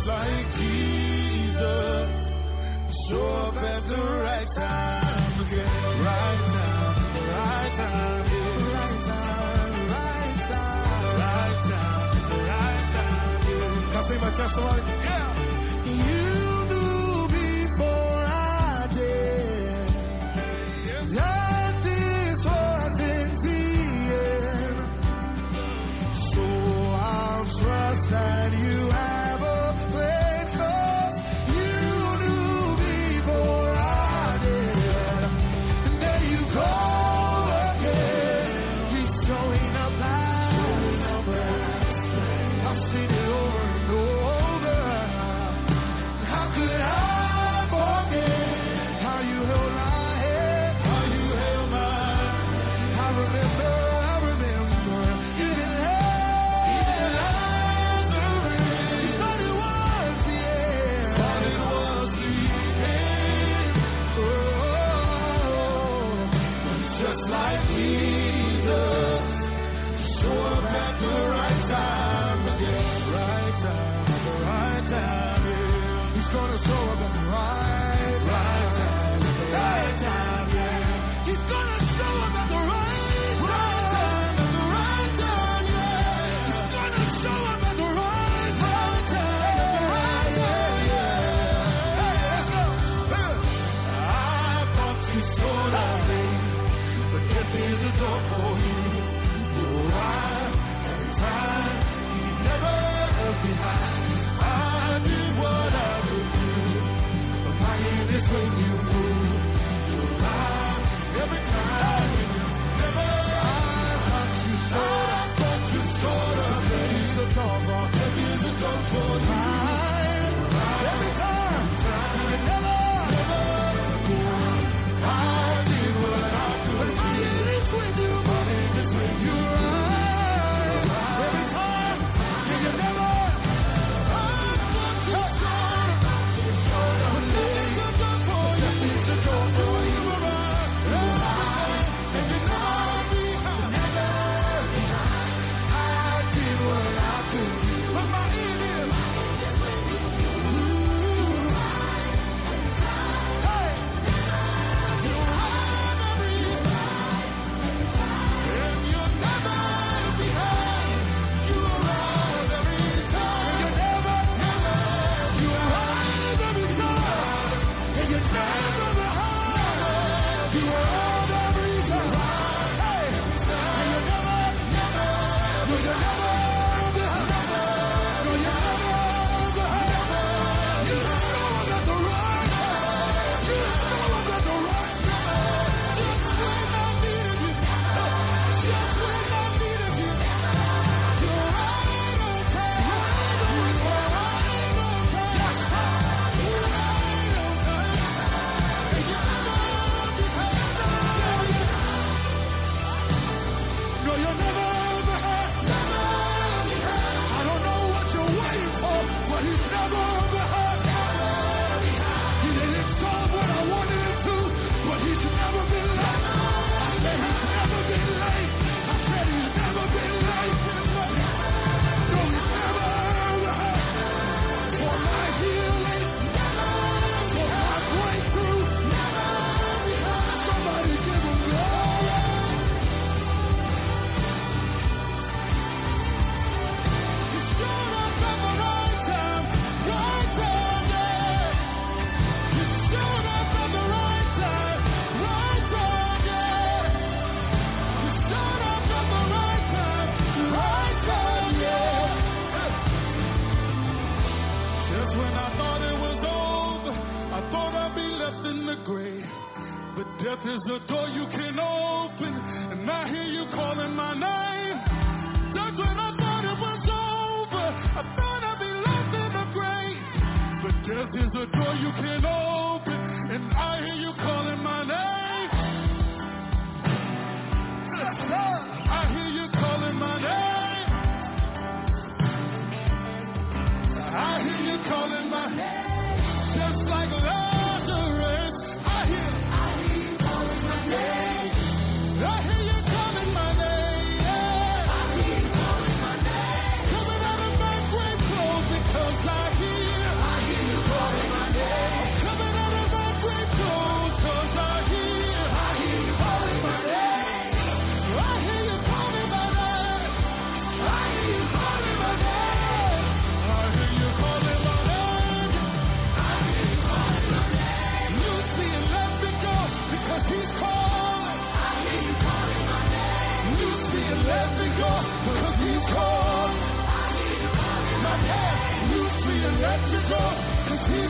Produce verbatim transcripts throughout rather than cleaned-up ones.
like Jesus. Show up at the right time again. Right time, right time, yeah. Right time, right time, right time, right time, yeah. Can I say my testimony? Yeah. You knew before I did. That this wasn't the end. So I'll trust that you have a plan. 'Cause you knew before I did. And there you go again. He's showing up now. I've seen it over and over. How could I forget how you held my hand, how you held mine? I remember, I remember. You didn't have, you didn't have to ring. You thought it was the end, thought it was the end. Oh, just like Jesus, show up at the right time again. Right time, at the right time, yeah. He's gonna show up at the right, right time, at the right time, yeah. He's gonna show up at the right, right time, at the right time, yeah. He's gonna show up at the right, right time, at the right time, yeah. Hey, let's go. Hey. I thought you saw me, but this is a door for you. You're right every time. You never left behind. I did what I could do. But my hand is when you move. You're right every time. Never. I thought you saw, I thought you saw me. This is a door for, this is a door for you. Every time. You never, never. I did what I could do. But my hand is when you move. My hand is when you right. Every time. You never. Death is a door you can open, and I hear you calling my name. That's when I thought it was over. I thought I'd be left in the grave. But death is a door you can open, and I hear you calling my name. I hear you calling my name. I hear you calling my name. Just like Lazarus, I hear. I hear you calling my name.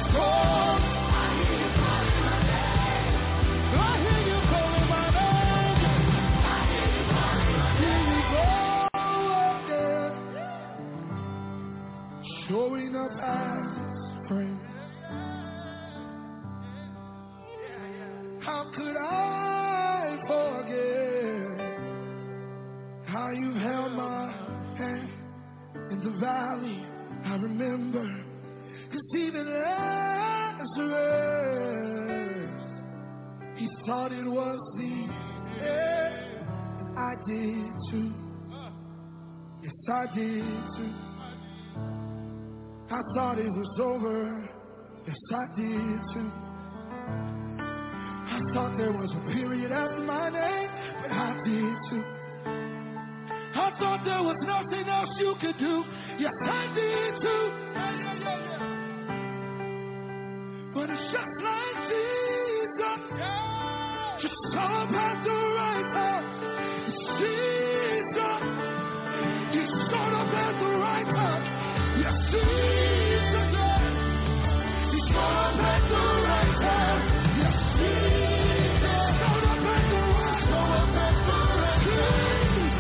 call. I hear you calling my name. I hear you calling my name. I hear you calling my name. Here you go again. Showing up as his friend. How could I forget how you held my hand in the valley? I remember, 'cause even Lazarus, he thought it was the end. And I did too. Yes, I did too. I thought it was over. Yes, I did too. I thought there was a period after my name, but I did too. I thought there was nothing else you could do. Yes, I did too. Yeah, yeah, yeah, yeah. But it's just like Jesus. Yeah. Just saw past the right time. It's Jesus. He showed up at the right time. Yes, Jesus. He showed up at the right time. Yes, Jesus. Showed up at the right time. Showed up at the right time.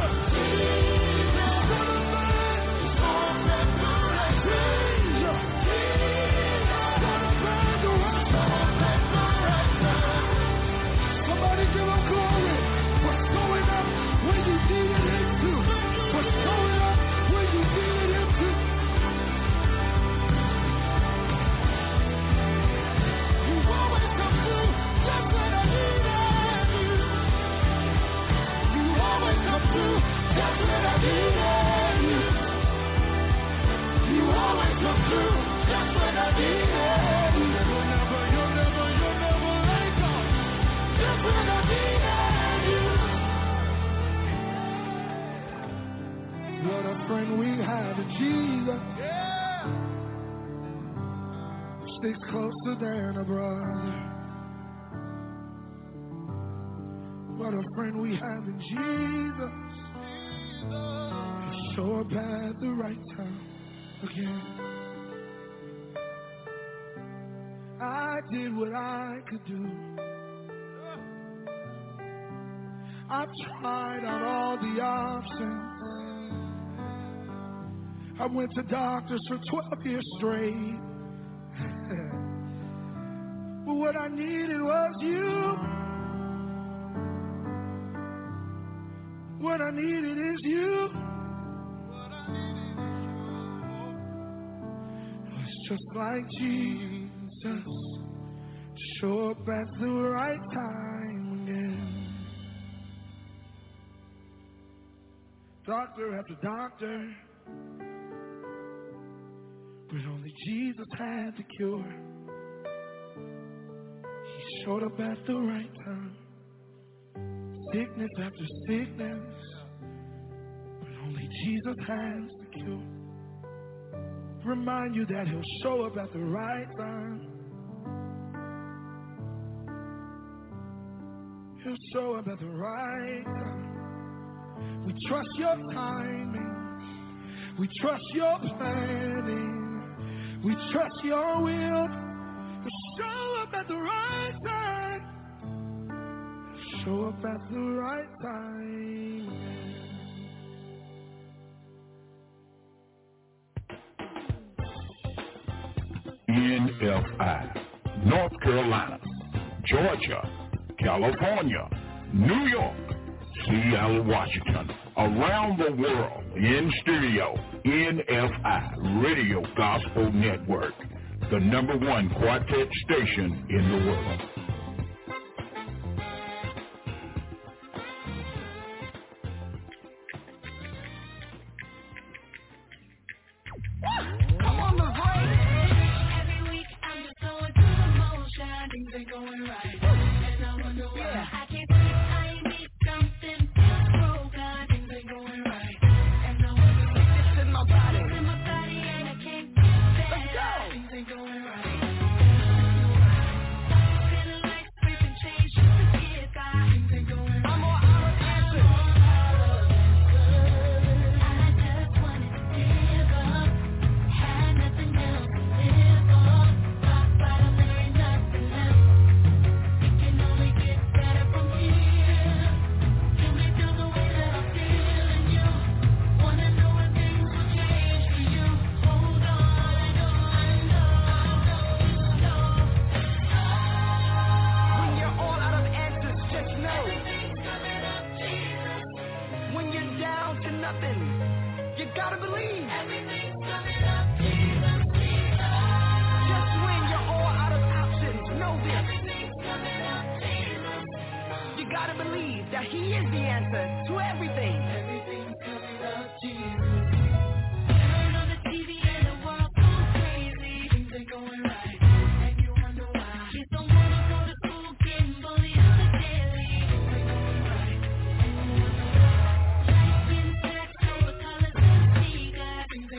What a friend we have in Jesus. Yeah. Sticks closer than a brother. What a friend we have in Jesus. He'll show up at the right time again. I did what I could do. I tried out all the options. I went to doctors for twelve years straight. But what I needed was you. What I needed is you. It's just like Jesus. Show up at the right time again. Doctor after doctor. But only Jesus had the cure. He showed up at the right time. Sickness after sickness. But only Jesus has the cure. Remind you that he'll show up at the right time. He'll show up at the right time. We trust your timing. We trust your planning. We trust your will to show up at the right time. Show up at the right time. N F I, North Carolina, Georgia, California, New York, Seattle, Washington, around the world, in studio, N F I Radio Gospel Network, the number one quartet station in the world. I'm on the road. Every week I'm just going through the motion. Things ain't going right. And I wonder why. I can't sleep, I need something. Feels broken. Things ain't going right. And I wonder why. It's in my body. It's in my body and I can't fix it. Let's go. Things ain't going right.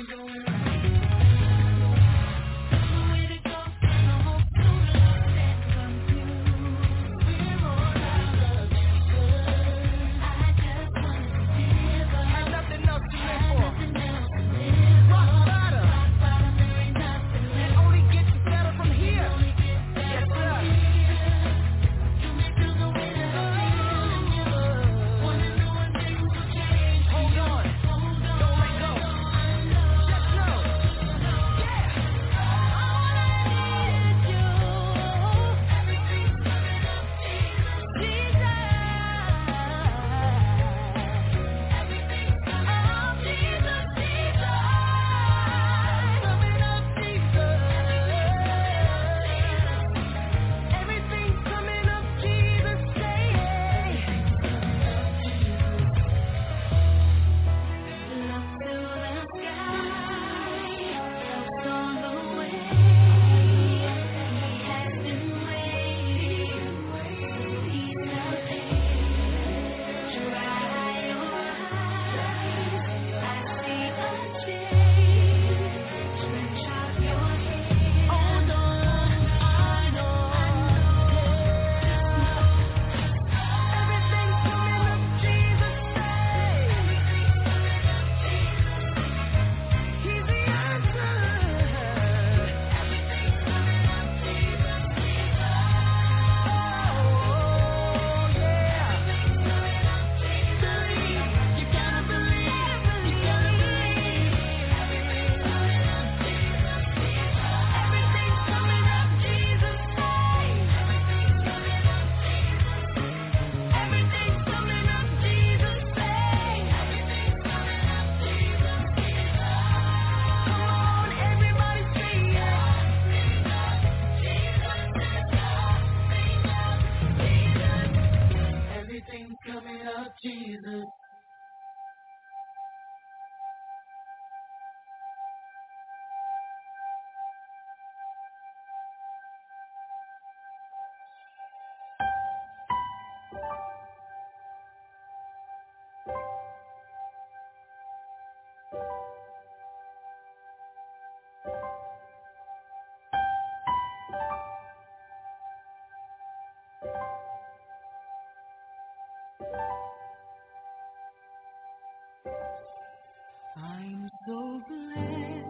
I'm so glad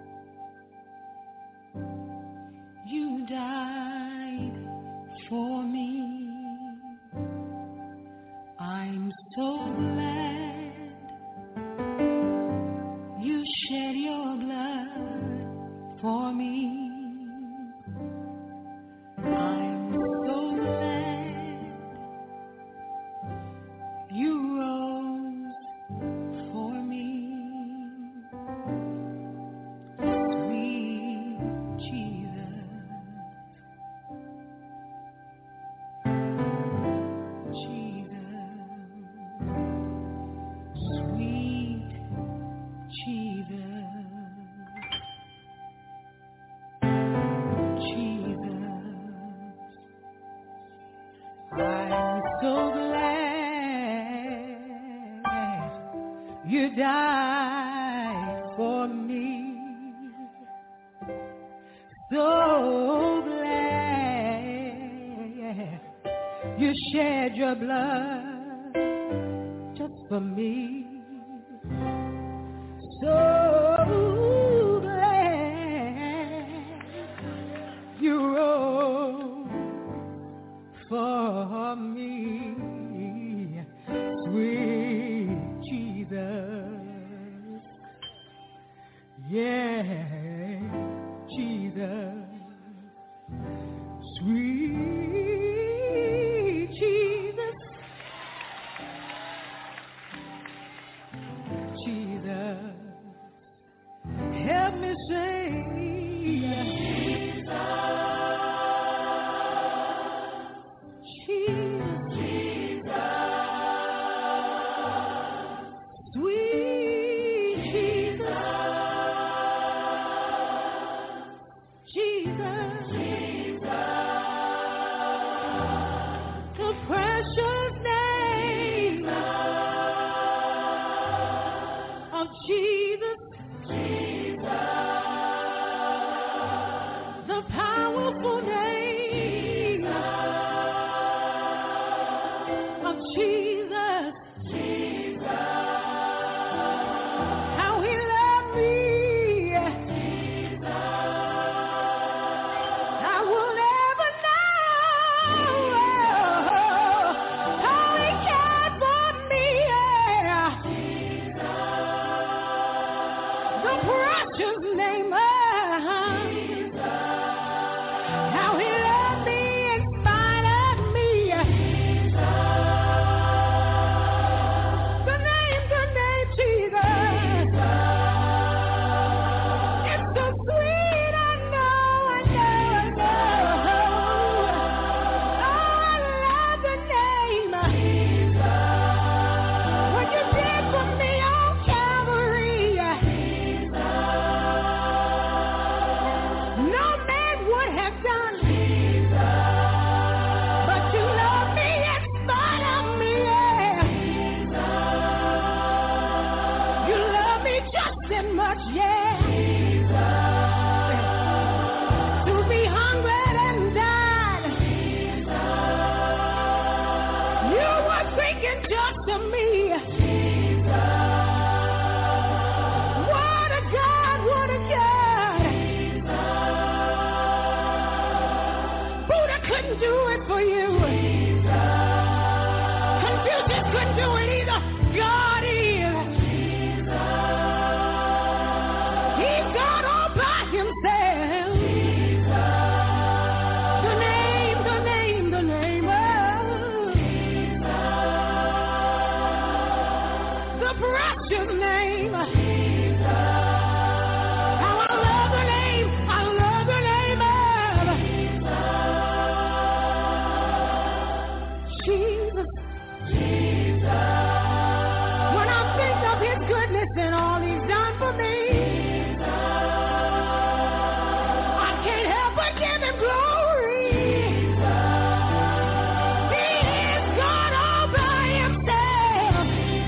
you died for me. I'm so glad you shed your blood for me. I'm so glad you rose for me. Sweet Jesus, Jesus, sweet Jesus, Jesus. I'm so glad you died for me. So glad you shed your blood just for me. So glad you rose for me, sweet Jesus. Yeah, Jesus, sweet Jesus, Jesus, help me sing. Jesus, Jesus. precious name of Jesus. How he loved me in spite of me. The name, the name Jesus. It's so sweet, I know, I know, I know. Oh, I love the name. What you did for me on Calvary. No man would have done. But you love me in spite of me. You love me just as much, yeah. To be hungry and died. You were thinking just of me. What a God, what a God. Buddha couldn't do it for you. Confucius couldn't do it either. God is. He's God all by himself. The name, the name, the name of the precious name. How I love the name, I love the name of Jesus. When I think of his goodness and all he's done for me, I can't help but give him glory. He is God all by himself.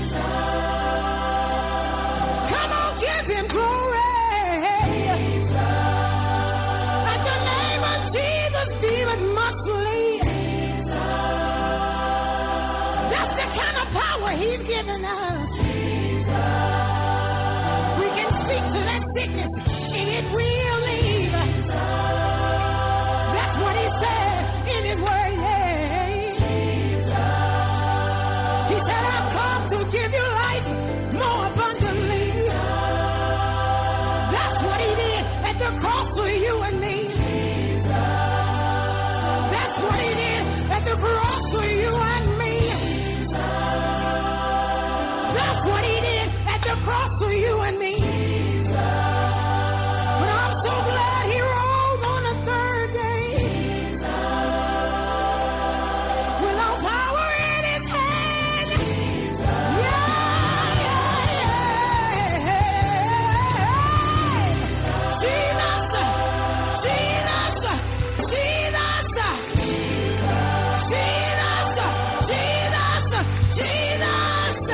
Come on, give him glory. At the name of Jesus, demons must flee. That's the kind of power he's given us. We can speak to that sickness and it will leave. That's what he said in his word. He said, I've come to give you life more abundantly. That's what he did at the cross for you and me. That's what he did at the cross for you and me. That's what he did at the cross for you and me. But I'm so glad he rose on the third day. With all power in his hand. Yeah, yeah, yeah. Jesus, Jesus, Jesus, Jesus, Jesus,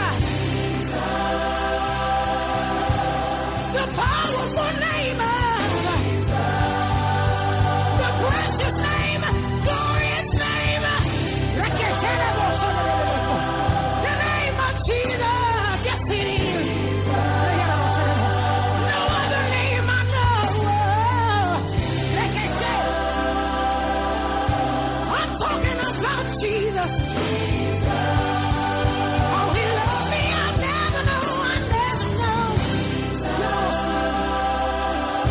Jesus. The powerful name of the precious name, glorious name, the name of Jesus. Yes, it is. No other name I know. I'm talking about Jesus. Oh, he loved me. I never know. I never know.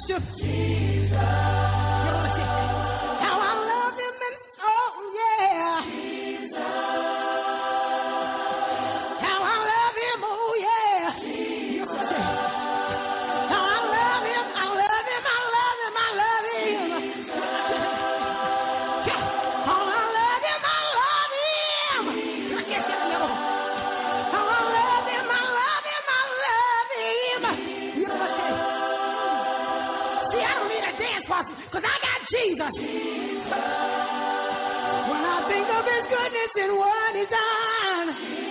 worship. Jesus. How I love him and oh yeah. Jesus. How I love him, oh yeah. Jesus. How I love him, I love him, I love him, I love him. How I love him, I love him. How I love him, I love him, I love him. See, I don't need a dance partner because I got Jesus. When I think of his goodness and what he's done.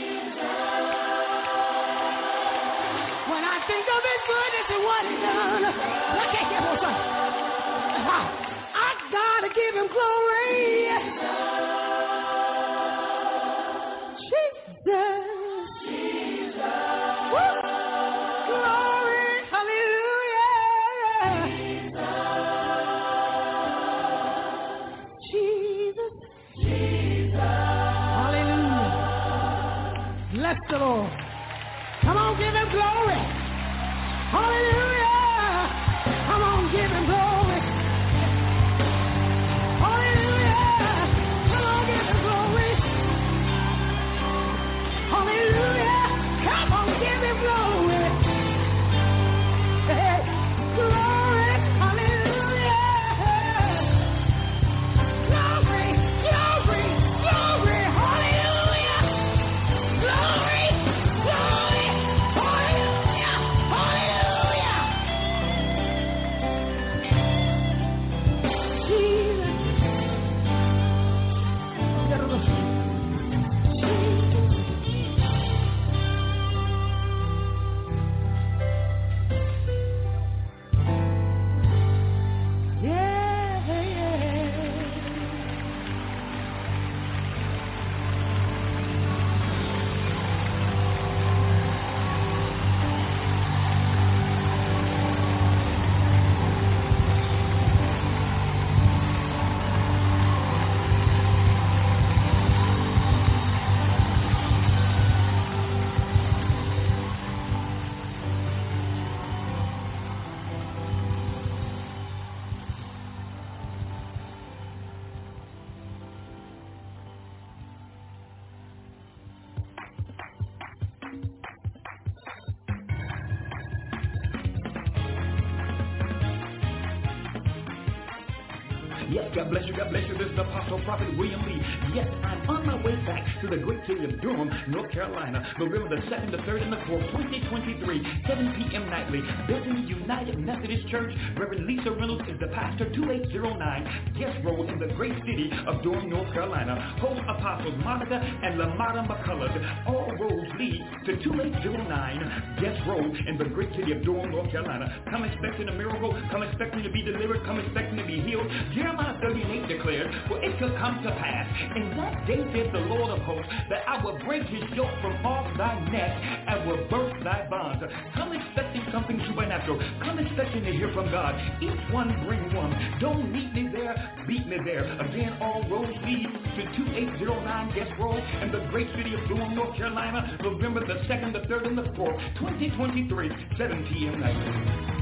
When I think of his goodness and what he's done. Look at him, son. I gotta give him glory. Jesus. Jesus. Woo. Glory. Hallelujah. Jesus. Jesus. Hallelujah. Bless the Lord. Come on, give him glory. Hallelujah. Come on, give him glory. Hallelujah. Come on, give him glory. Hallelujah. Come on, give him glory. Hey, glory. Hallelujah. Glory, glory, glory. Hallelujah. Glory, glory. Hallelujah. Hallelujah. Jesus. Yeah, yeah. Yes, God bless you, God bless you. This is the Apostle Prophet William Lee. Yes, I'm on my way back to the great city of Durham, North Carolina, November the second, the third, and the fourth, twenty twenty-three, seven p.m. nightly. Bethany United Methodist Church. Reverend Lisa Reynolds is the pastor, two eight zero nine Guest Road in the great city of Durham, North Carolina. Host Apostles Monica and Lamada McCullough. All roads lead to two eight zero nine Guest Road in the great city of Durham, North Carolina. Come expecting a miracle. Come expecting to be delivered. Come expecting to be healed. Jeremiah thirty and eight declares, for it shall come to pass in that day, says the Lord of hosts, that I will break his yoke from off thy neck and will burst thy bonds. Come expecting something supernatural. Come expecting to hear from God. Each one bring one. Don't meet me there, beat me there. Again, all roads lead to two eight zero nine Guest Road in the great city of Durham, North Carolina, November the second, the third, and the fourth, twenty twenty-three, seven p.m. night.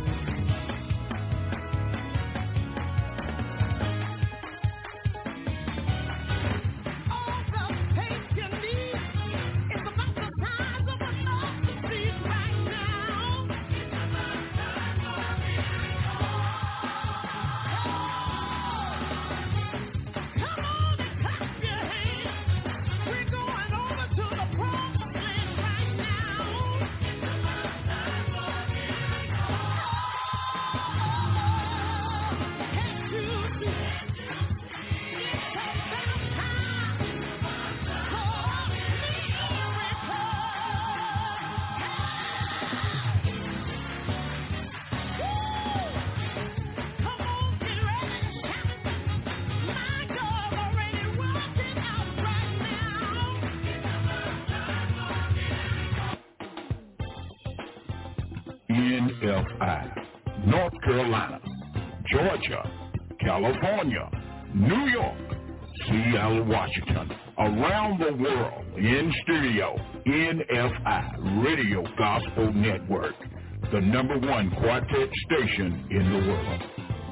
N F I, North Carolina, Georgia, California, New York, Seattle, Washington, around the world, in studio, N F I, Radio Gospel Network. the number one quartet station in the world.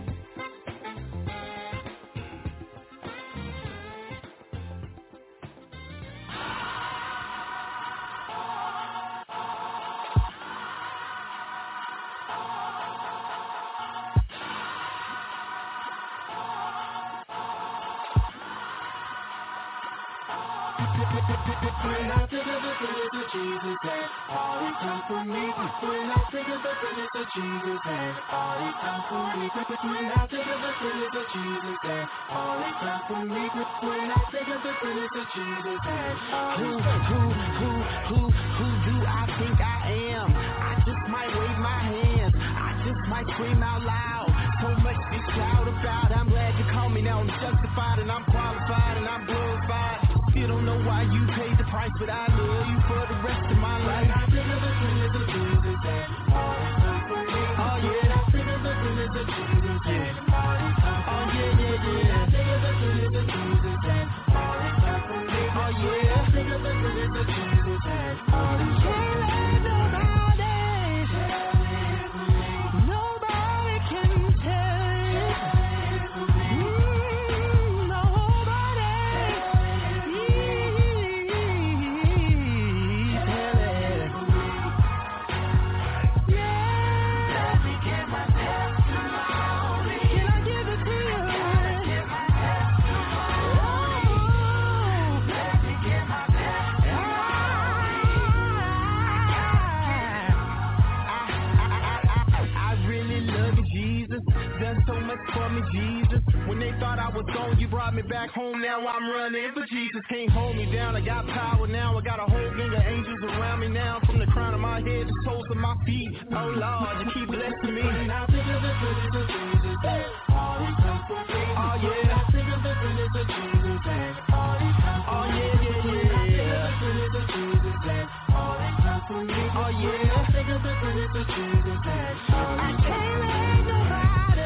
When I think of the goodness of Jesus and all He's done for me. When I think of the goodness of Jesus and all He's done for me. When I think of the goodness of Jesus and all He's done for me. When I think of the goodness of Jesus and all He's done for me. Who, who, who, who do I think I am? I just might wave my hands. I just might scream out loud. So much to shout about. I'm glad you called me now. I'm justified and I'm qualified and I'm glorified. You don't know why you paid the price, but I love you for the rest of my life. I think of the goodness of Jesus and all He's done for me. Oh yeah, I think of the goodness of Jesus and all He's done for me. Oh yeah, yeah, yeah. I think of the goodness of Jesus and all He's done for me. Oh yeah, I think of the goodness of Jesus and all He's done for me. Nobody can tell it. For me, Jesus. When they thought I was gone, you brought me back home. Now I'm running, but Jesus can't hold me down. I got power now. I got a whole gang of angels around me now. From the crown of my head to the soles of my feet. Oh Lord, you keep blessing me. And I think of the goodness of Jesus and all He's done for me. Oh yeah, I think of the goodness of Jesus and all He's done for me. Oh yeah, yeah, yeah. I think of the goodness of Jesus and all He's done for me. Oh yeah, I think of the goodness of Jesus and all He's done for me. I can't let nobody.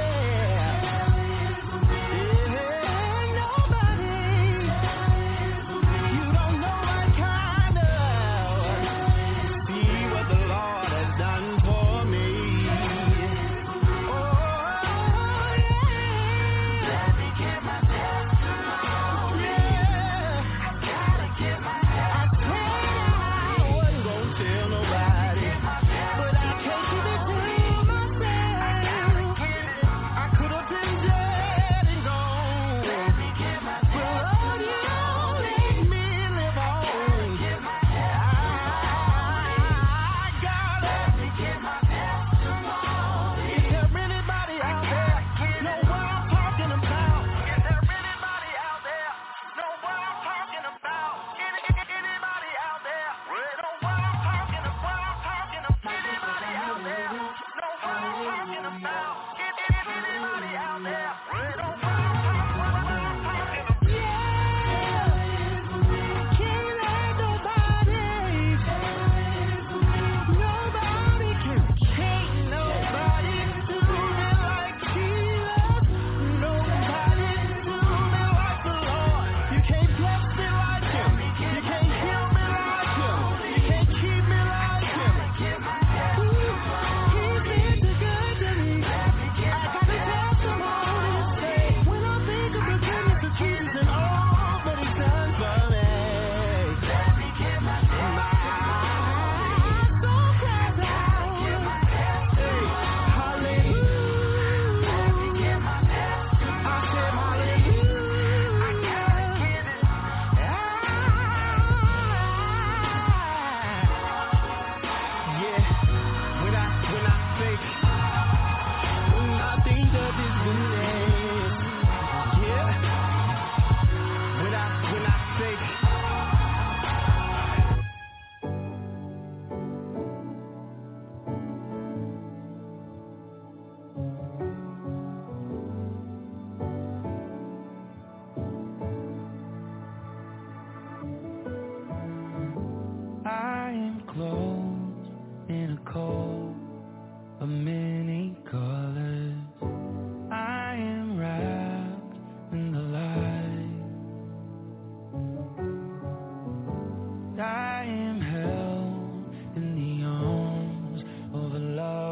I am held in the arms of a love.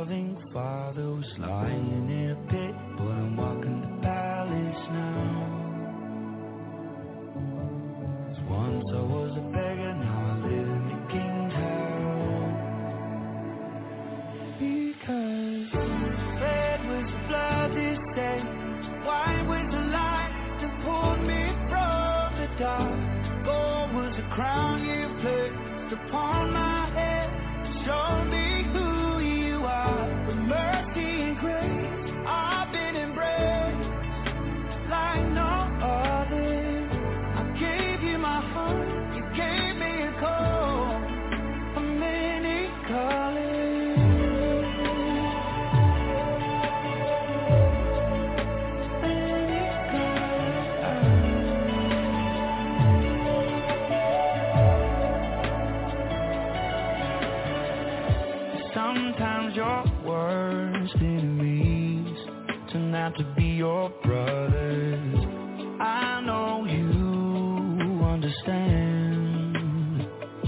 Sometimes your worst enemies turn out to be your brothers. I know you understand.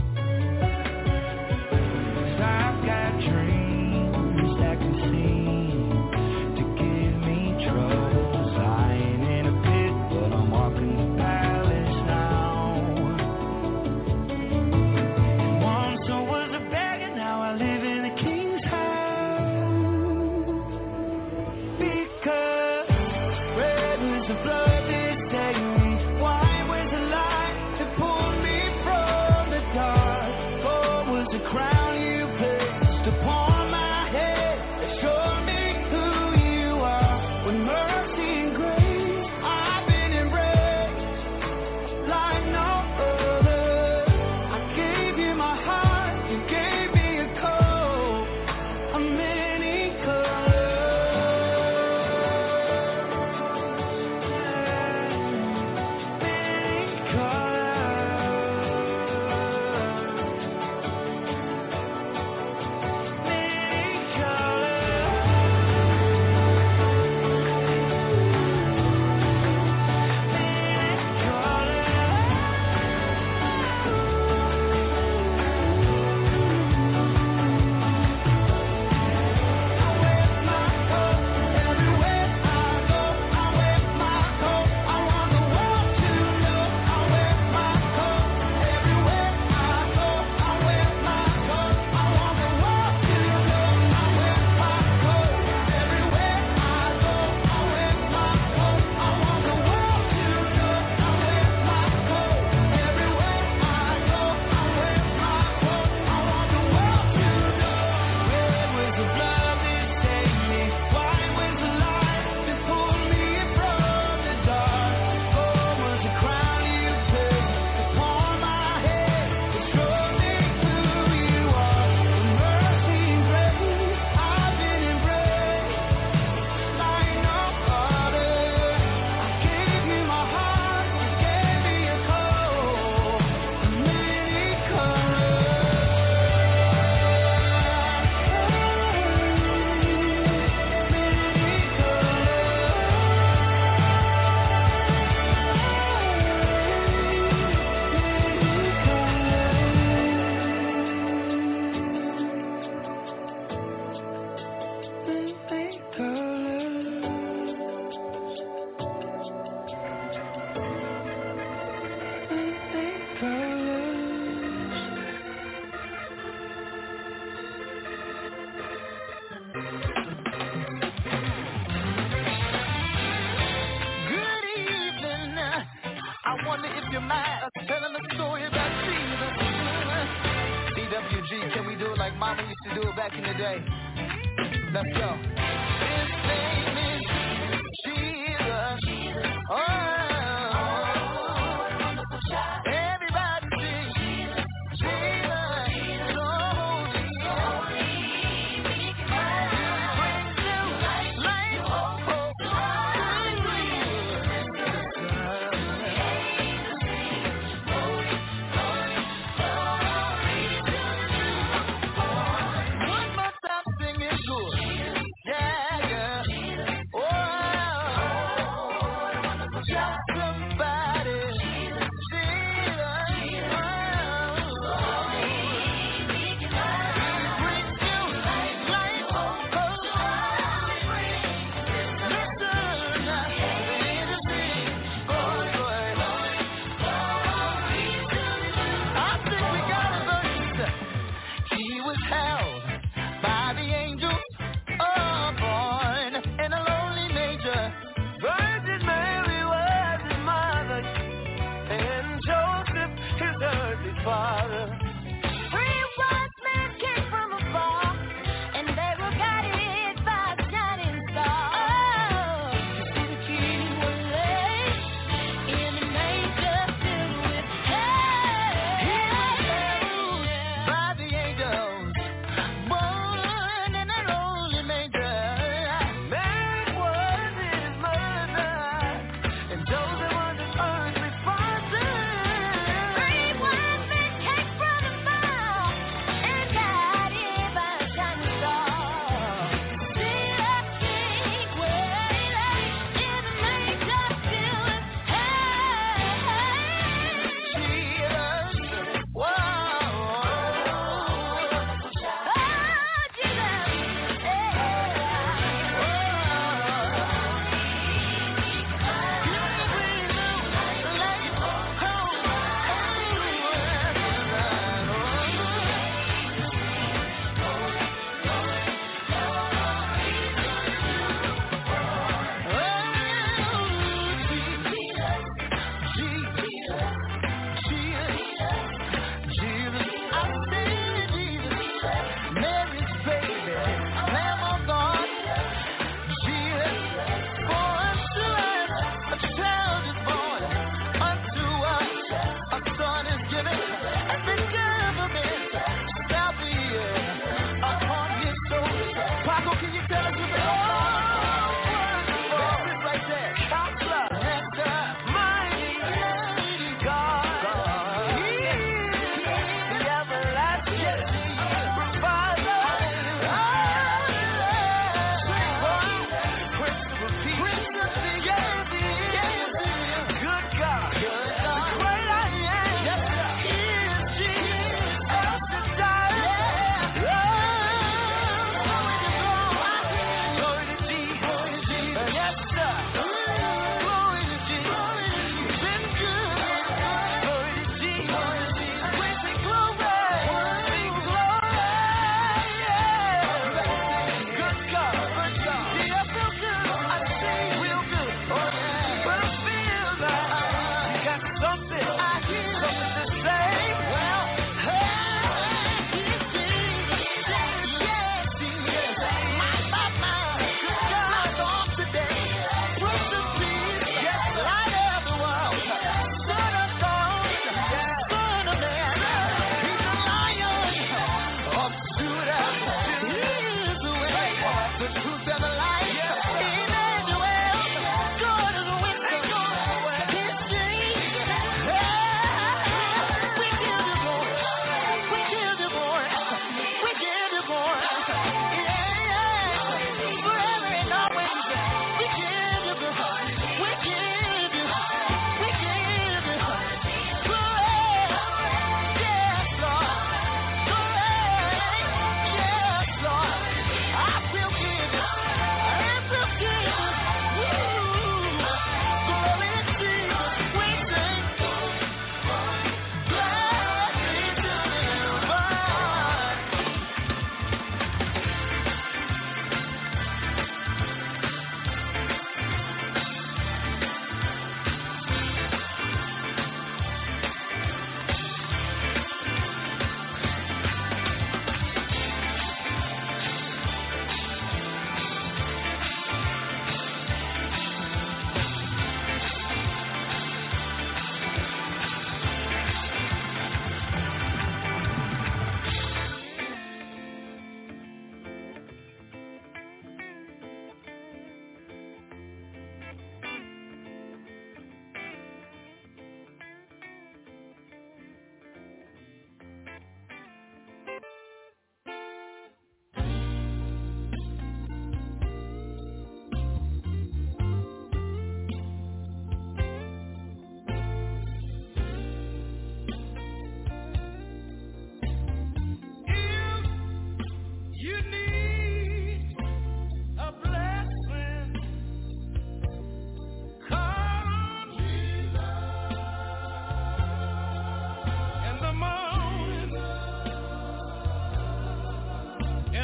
'Cause I've got dreams that can seem to give me troubles. I ain't in a pit, but I'm walking the palace now. And once I was a beggar, now I live in a king's house. Because red was the blood that saved me, white was the light that pulled me from the dark, gold was the crown you placed upon my head that showed me who you are. With mercy and grace, I've been embraced like no other. I gave you my heart, you gave me a coat of many colors. Many colors. Many Good evening. I wonder if you mind us telling a story about Jesus. D W G, can we do it like Mama used to do it back in the day? Let's go. His name is Jesus. Oh, everybody sing Jesus. Oh, one more time, sing it good. Yeah.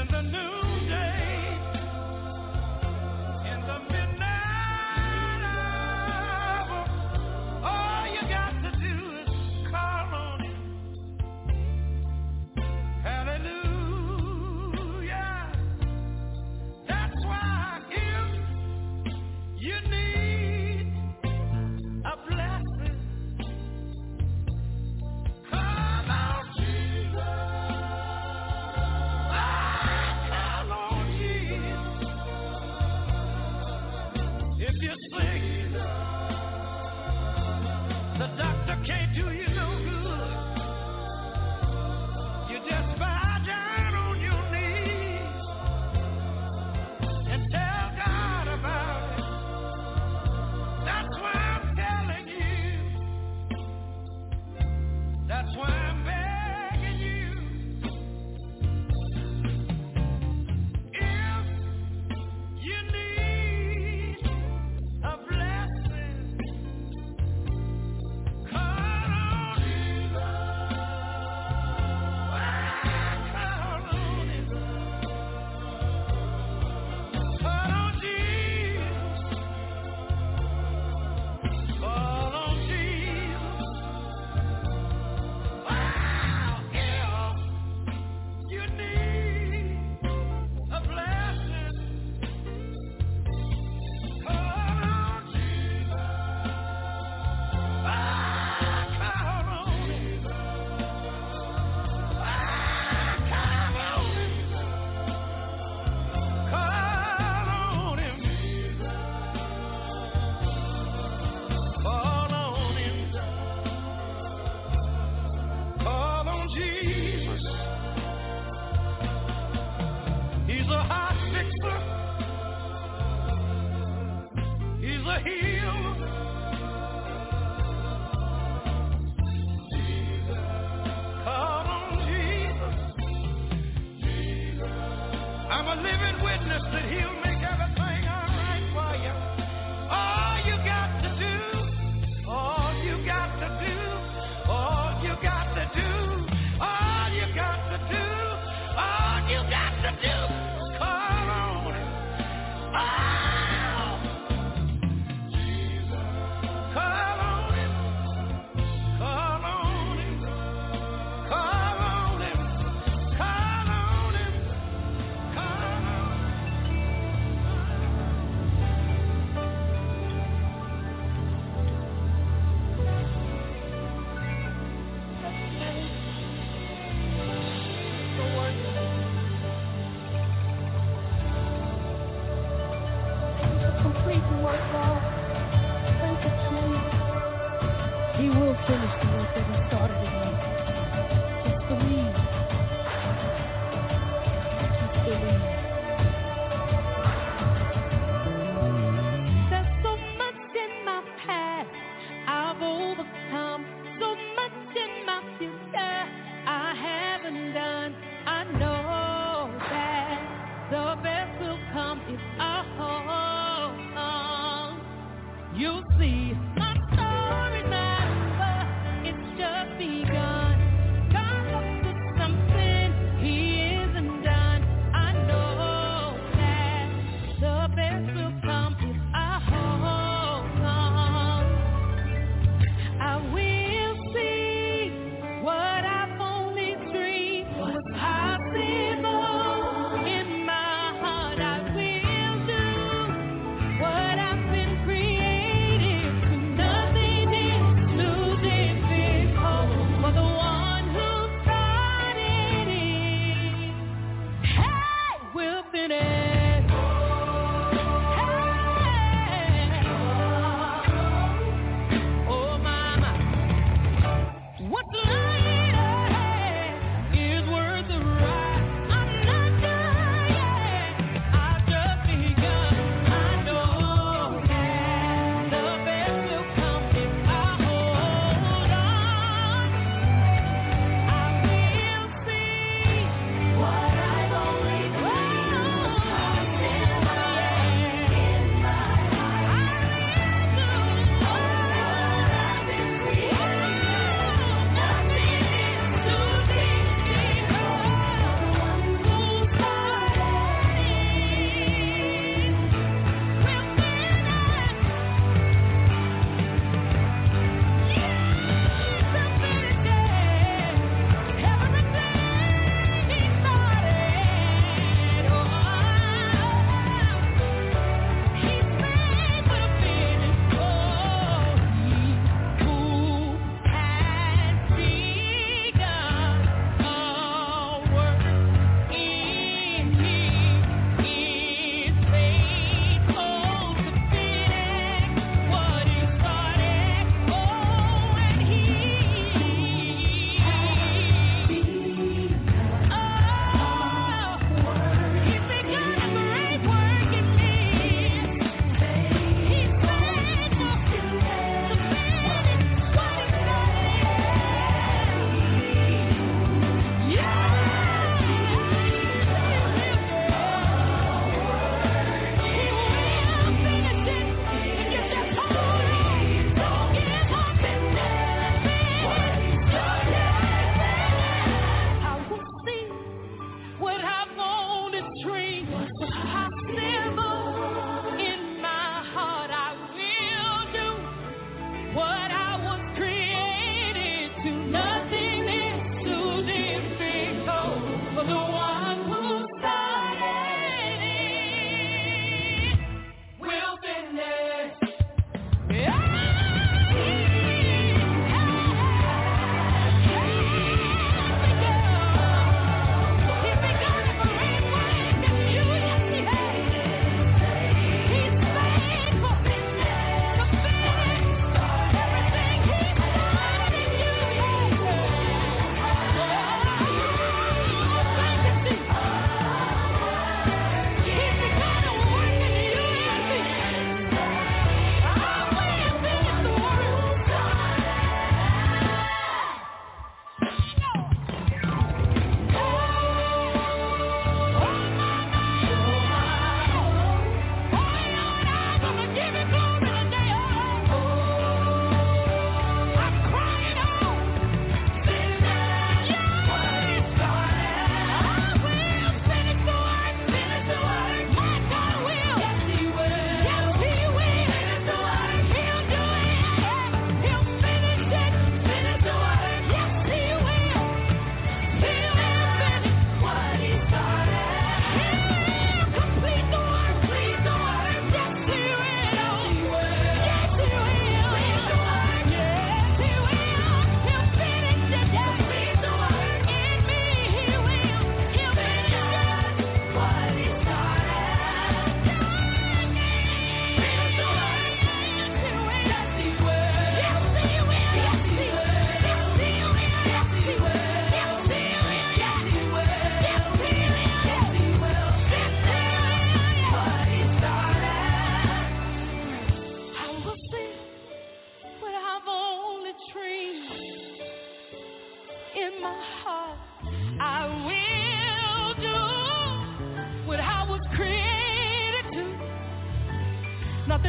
the noonday, in the midnight hour, all you got to do is call on him. Hallelujah. That's why if you need a blessing, call on Jesus. Call on Jesus. If you're sick, the doctor can't do you no good. You just bow down on your knees and tell God about it. That's why I'm telling you. That's why I'm begging you. If you need a blessing, call on Jesus. Call on him. Call on Jesus. Call on Jesus. Wow, if you need a blessing, call on Jesus. Ah, call on him. Ah, call on him. Call on him. Call on him. Call on Jesus. He's a heart fixer. He's a healer. Call on Jesus. I'm a living witness that he'll make everything all right for you. All you got to do, all you got to do, all you got to do, all you got to do, all you got to do is call on him. Oh! Call on him. Call on him. Call on him. Call on him. Call on him. Complete the work, God. Thank you, Jesus. He will finish the work that he started in me. Just believe. Just believe. There's so much in my past I've overcome. So much in my future I haven't done. I know that the best will come if I hold on. You'll see my story never, it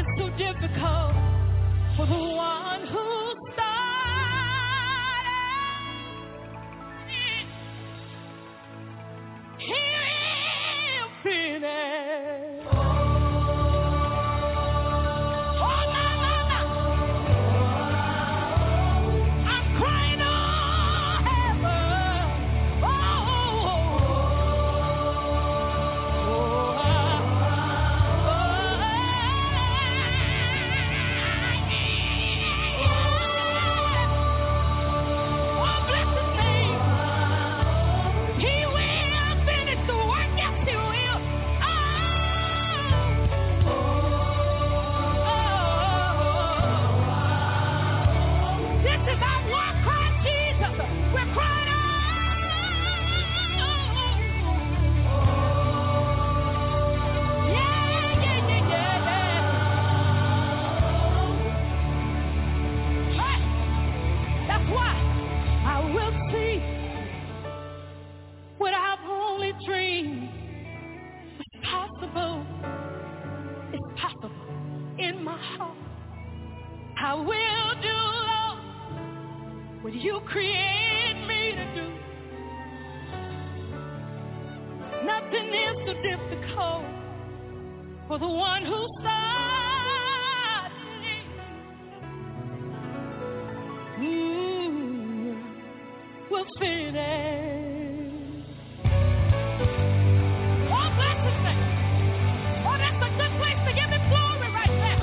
so difficult for the one who started. He will finish. Oh, no, no, no. I'm crying on heaven. Oh, oh, I will do, Lord, what you create me to do. Nothing is so difficult for the one who started. Mm, will finish. Oh, bless his name. Oh, that's a good place to give him glory right there.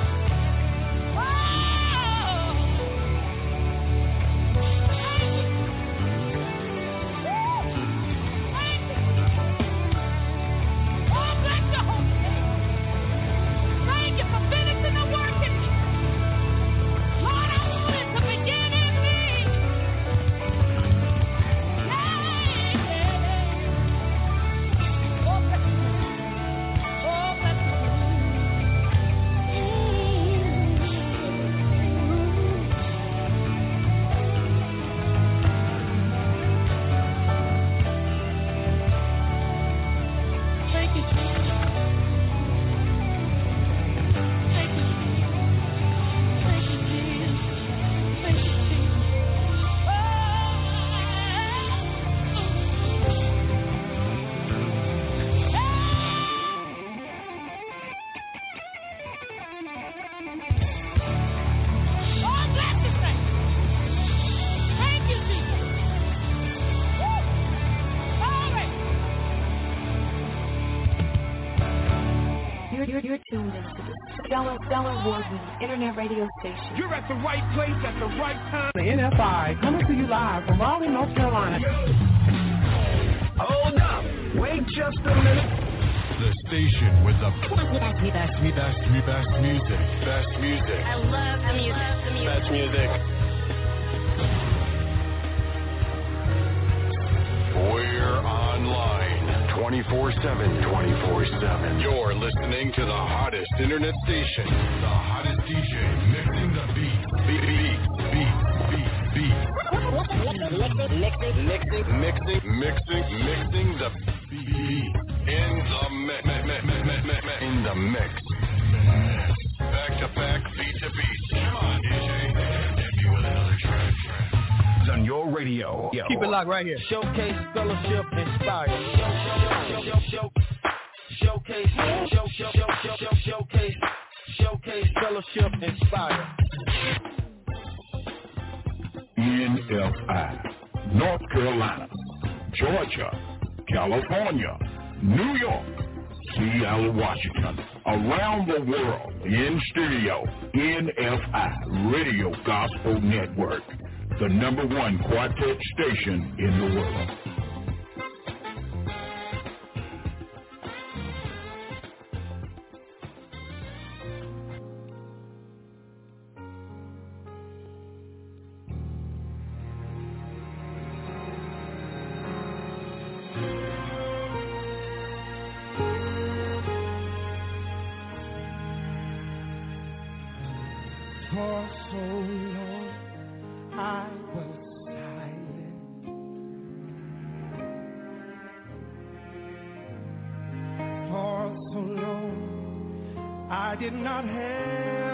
You're tuned into the Stellar, Stellar Award-winning internet radio station. You're at the right place at the right time. The N F I coming to you live from Raleigh, North Carolina. Hold up. Wait just a minute. The station with the best, best, best, best, best music. Best music. I love the music. Best music. We're online twenty-four seven, twenty-four seven. You're listening to the hottest internet station. The hottest D J mixing the beat. Beat, beat, beat, beat, beat. Mixing, mixing, mixing, mixing, mixing the beat. In the mix, in the mix. Back to back, beat to beat. Come on, D J. Hit me with another track. On your radio. Yo. Keep it locked right here. Showcase, fellowship, inspire. Show, show, show, show, showcase, show, show, show, show, showcase, showcase, fellowship, inspire. N F I, North Carolina, Georgia, California, New York, Seattle, Washington, around the world, in studio, N F I Radio Gospel Network, the number one quartet station in the world. For so long I was silent. For so long I did not have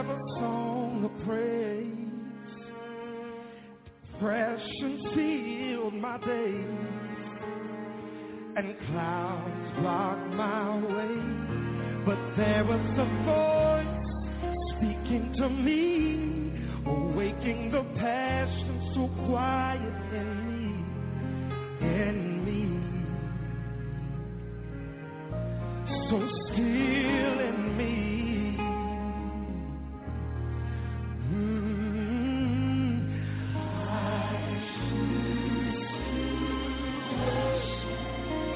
praise. Depression sealed my days, and clouds blocked my way. But there was a voice speaking to me, awaking the passion so quiet in me, in me, so still in me. Mm, I choose to worship.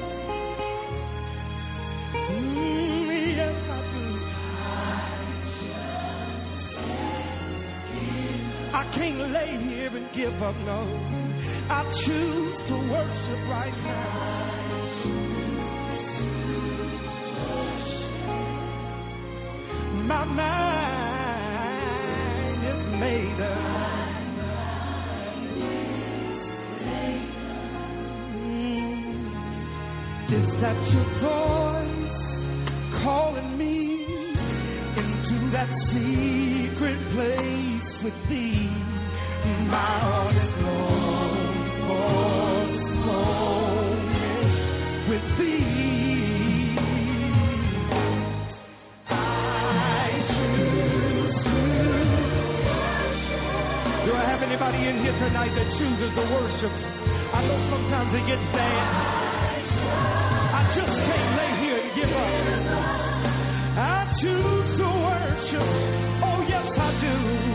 Mm, yes, I do. I can't lay here and give up, no. I choose to worship right now. My mind is made up. Mm. Is that your voice calling me into that secret place with thee? My heart is long for this moment with thee. I choose to worship. Do I have anybody in here tonight that chooses to worship? I know sometimes it gets bad. I just can't lay here and give up. I choose to worship. Oh yes, I do.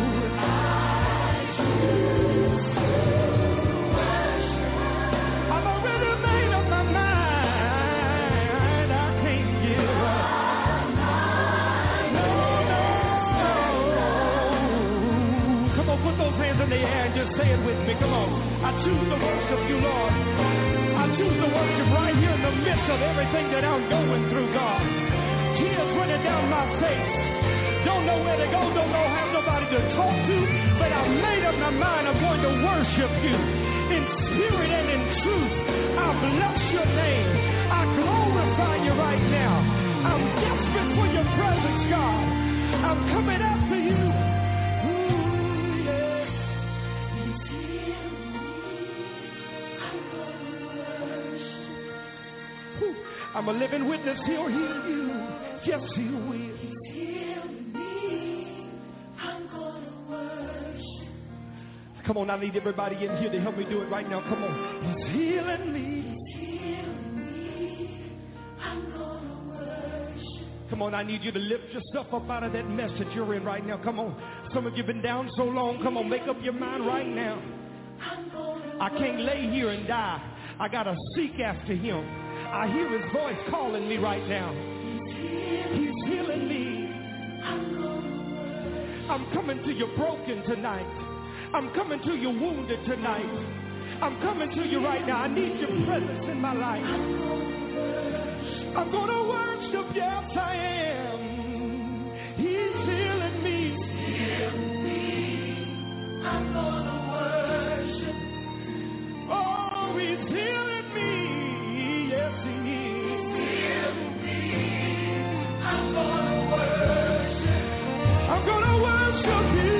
I'm already made up my mind. I can't give up. No, no. Come on, put those hands in the air and just say it with me. Come on. I choose to worship you, Lord. I choose to worship right here in the midst of everything that I'm going through, God. Tears running down my face. Don't know where to go, don't know how nobody to talk to, but I made up my mind I'm going to worship you in spirit and in truth. I bless your name. I glorify you right now. I'm desperate for your presence, God. I'm coming after you. Ooh, yeah. He's healing me. I'm gonna worship. Ooh, I'm a living witness. He'll heal you. Yes, he will. Come on, I need everybody in here to help me do it right now. Come on. He's healing me. He's healing me. I'm gonna worship. Come on, I need you to lift yourself up out of that mess that you're in right now. Come on. Some of you have been down so long. Come on, make up your mind right now. I can't lay here and die. I got to seek after him. I hear his voice calling me right now. He's healing me. I'm coming to you broken tonight. I'm coming to you wounded tonight. I'm coming to you right now. I need your presence in my life. I'm going to worship, yes I am. He's healing me. Healing me. I'm going to worship. Oh, he's healing me. Yes, he is. Healing me. I'm going to worship. I'm going to worship you.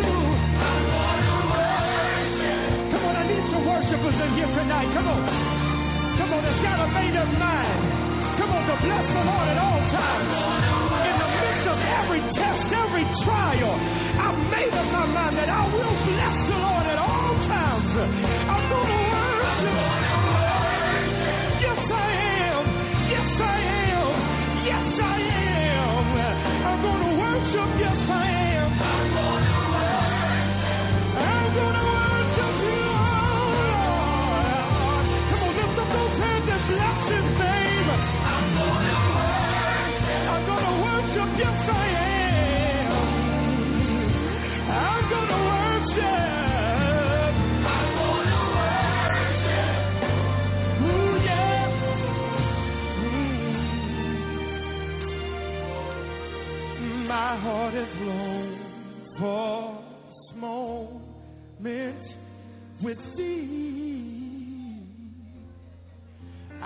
Worshipers in here tonight. Come on. Come on, it's got a made up mind. Come on, to bless the Lord at all times. In the midst of every test, every trial, I've made up my mind that I will bless the Lord at all times. I'm going to worship. Yes, I am. Yes, I am. Yes, I am. I'm going to worship. Yes, I am. I'm going to worship. I'm going to worship you. Yes, I am. I'm gonna worship. I'm gonna worship. Ooh, yeah. Mm. My heart is long for this moment with thee. I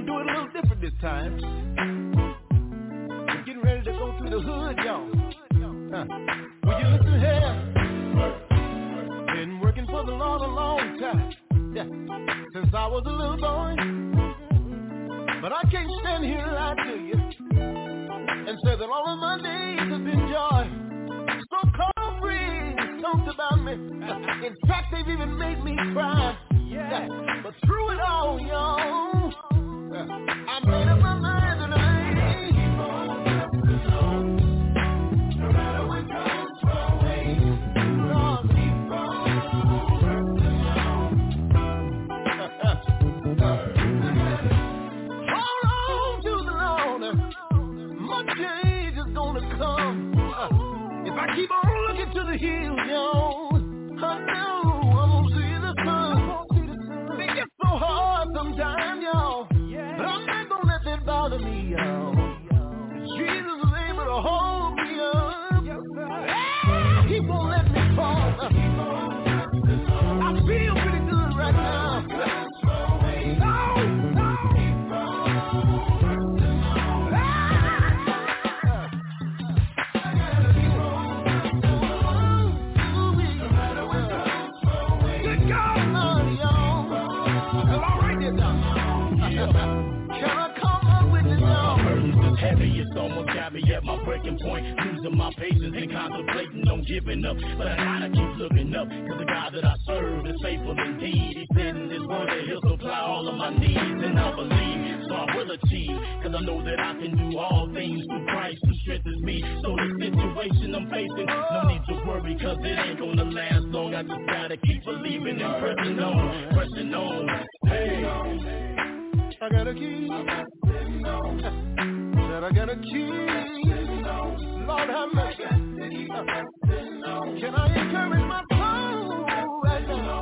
gonna do it a little different this time. We're getting ready to go through the hood, y'all. Huh. Will you listen here? Been working for the Lord a long time. Yeah. Since I was a little boy. But I can't stand here and lie to you and say that all of my days have been joy. So cold breeze talked about me. In fact, they've even made me cry. Yeah. But through it all, y'all, I made up my mind tonight. No matter what comes my way, Lord, keep on. Hold on to the Lord. My change is gonna come. If I keep on looking to the hills, y'all, I know I'm gonna see the sun. It gets so hard sometimes, y'all, but I'm not gonna let that bother me, y'all. Jesus is able to hold me up. He won't let me fall. I feel pretty good right now. No, no. Heavy, it's almost got me at my breaking point. Losing my patience and contemplating on giving up. But I gotta keep looking up, cause the God that I serve is faithful indeed. He said in his word that he'll supply all of my needs. And I believe, so I will achieve. Cause I know that I can do all things through Christ who strengthens me. So the situation I'm facing, no need to worry, cause it ain't gonna last long. I just gotta keep believing and pressing on, pressing on. Hey, I gotta keep Said I gotta keep Lord have mercy. Can I encourage my soul right now?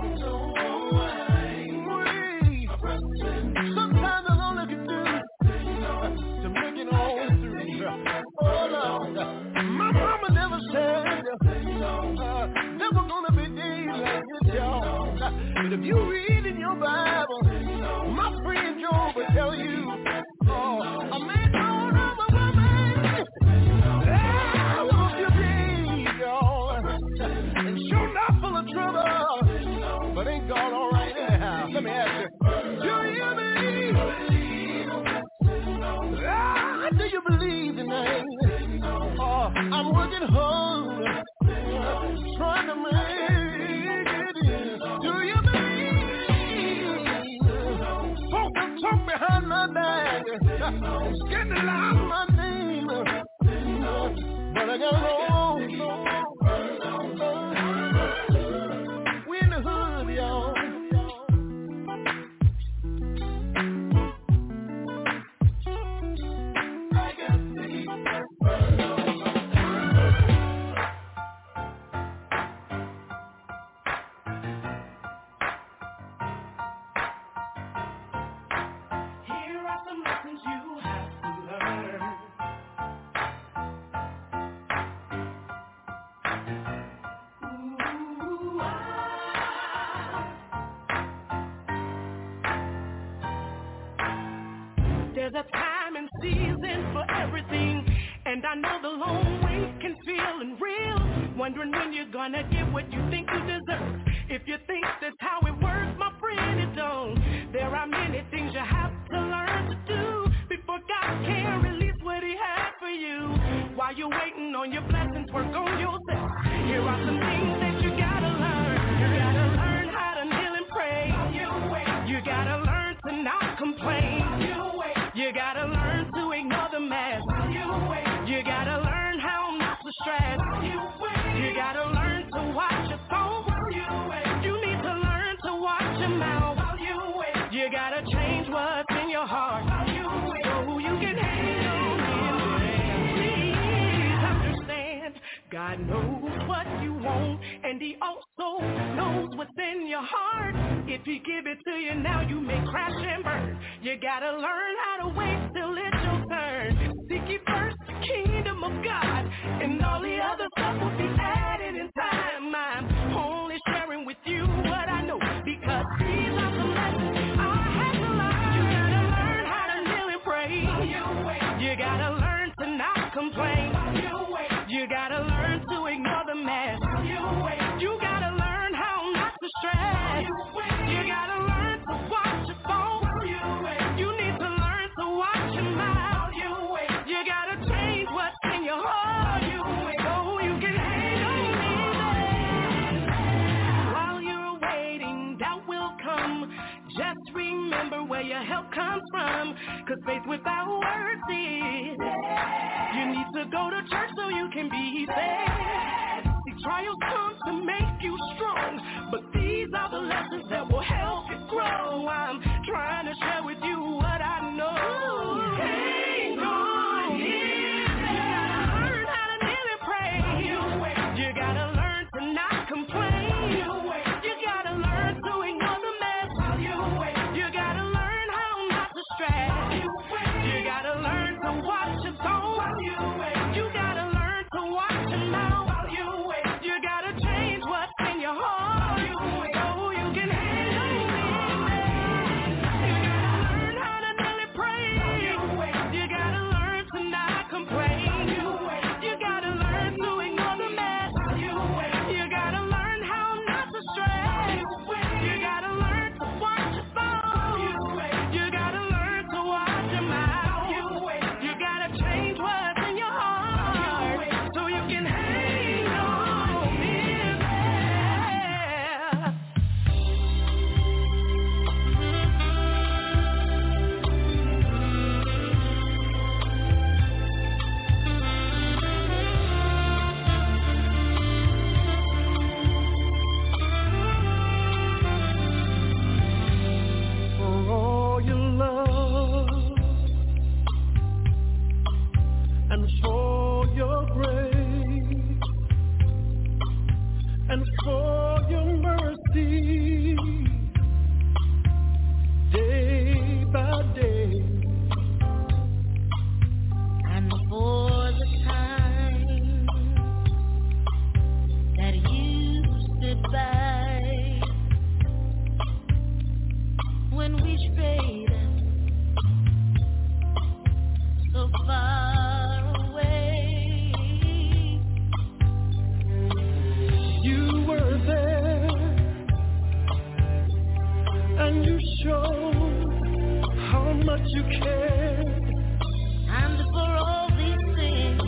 Sometimes that's all I can do to make it all through. Oh Lord, my mama never said uh, there were gonna be days like this, y'all. But if you read in your Bible, my friend Job will tell you, oh, a man born of a woman, there will be days, y'all, and sure not full of trouble, but ain't God all right anyhow? Let me ask you, do you believe? Ah, do you believe tonight? Oh, I'm working hard, trying to make it in. Do you talk behind my back, scandalize my name, but I gotta go. We in the hood, y'all. I got to keep There's a time and season for everything, and I know the long wait can feel unreal. Wondering when you're gonna get what you think you deserve. If you think that's how it works, my friend, it don't. There are many things you have to learn to do before God can release what he has for you. While you're waiting on your blessings, work on yourself. Here are some things that you gotta learn. You gotta learn how to kneel and pray. You gotta learn to not complain. You gotta learn to ignore the mess. You gotta learn how not to stress. You gotta learn to watch your tone. You need to learn to watch your mouth. You gotta change what's in your heart so you can handle it. Please understand, God knows what you want, and he also knows what's in your heart. If he give it to you now, you may crash and burn. You gotta learn how to wait till it's your turn. Seek ye first the kingdom of God, and all the other stuff will be added in time. I'm only sharing with you what I know, because these are the lessons I had to learn. You gotta learn how to time. Cause faith without works is dead. You need to go to church so you can be saved. See, trials come to make you strong, but these are the lessons that will help you grow. I'm trying to share with you what I know. Hang on, yeah. You gotta learn how to kneel and pray. You gotta learn to not complain. You gotta learn to ignore the mess. You gotta learn how not to stress. You gotta learn to watch your tone. You gotta learn to watch your mouth. You gotta change what's in your heart so you can handle it. You gotta learn how to kneel and pray. You gotta learn to not complain. You gotta learn to ignore the mess. You gotta learn how not to stress. You gotta learn to watch your thoughts. You gotta learn to watch your mouth. You gotta change what's in your heart so you can hang on in there. For all your love and for your grace and for your mercy day by day And for the time that you stood by when we strayed so far away. you were there and you showed how much you cared. And for all these things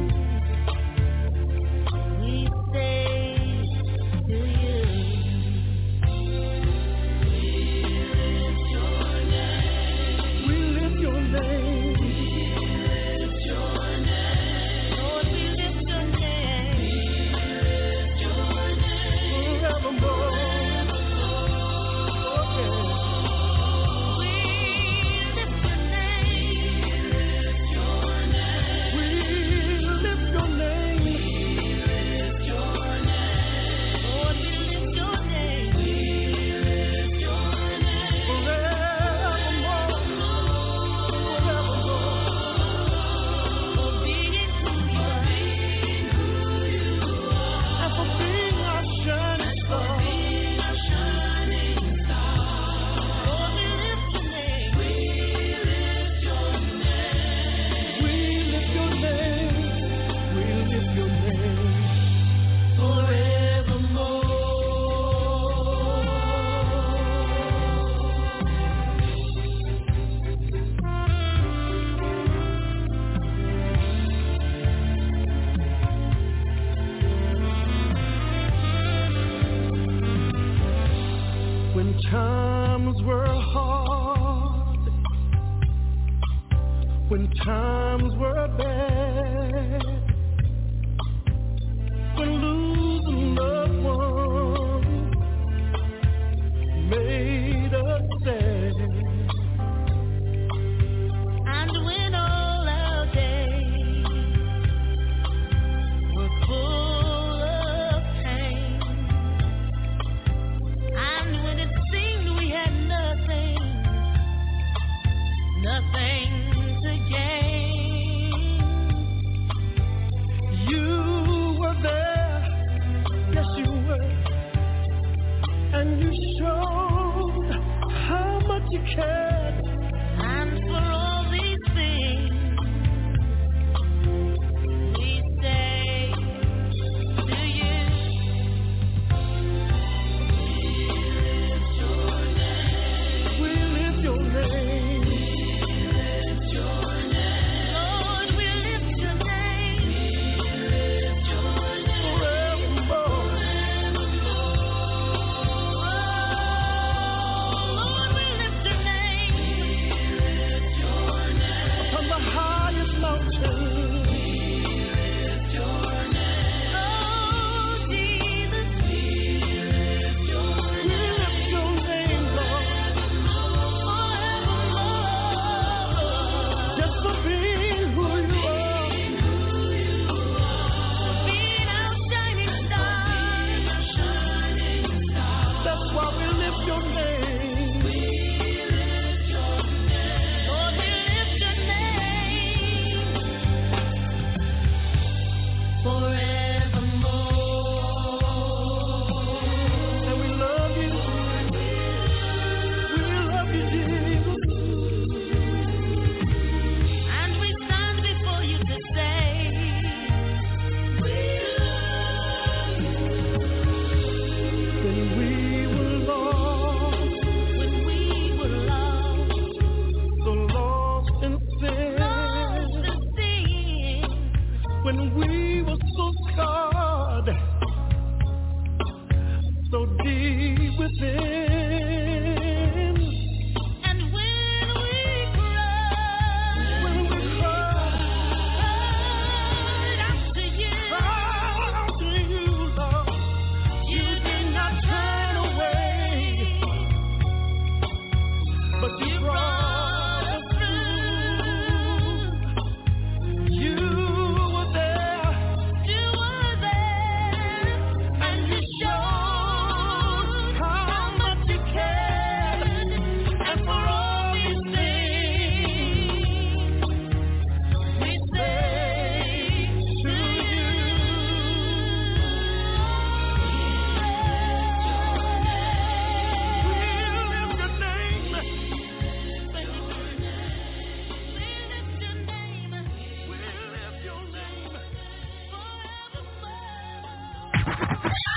we say to you, We lift your name. Lord, we lift your name. Forevermore. We lift your name. We lift your name. Lord, we lift your name. Forevermore. Forevermore. For being who you are. And for being our shining star. Lord, we lift your name. We lift your name. We lift your name. When times were hard, when times were bad, when losing loved ones made us sad, And when all our days were full of pain, and when it seemed we had nothing, nothing to gain, you were there, yes you were, and you showed how much you cared. and for all these things we say to you, We lift your name.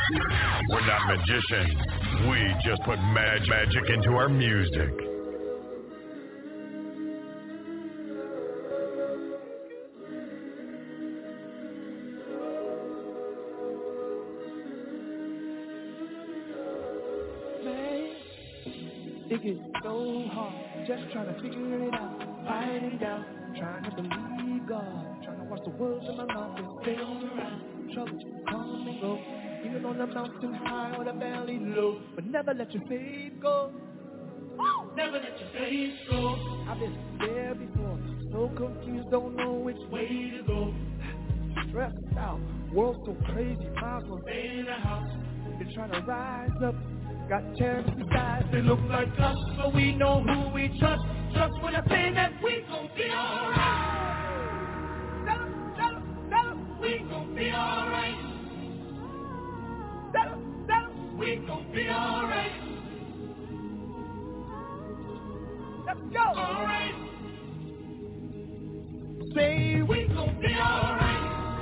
We're not magicians. We just put mag- magic into our music. It gets so hard, just trying to figure it out, fighting down, trying to believe God, trying to watch the words in my mouth and stay around. Trouble come and go, even on the mountain high or the valley low, but never let your faith go. Never let your faith go. I've been there before, so confused, don't know which way to go. Stressed out, world so crazy, might as well stay in the house. Been trying to rise up. Got terrorists inside, they look like us, but we know who we trust. Trust when I say that we gon' be alright. Tell 'em, tell 'em, tell 'em, we gon' be alright. Tell 'em, tell 'em, we gon' be alright. Let's go. Alright. Say we gon' be alright.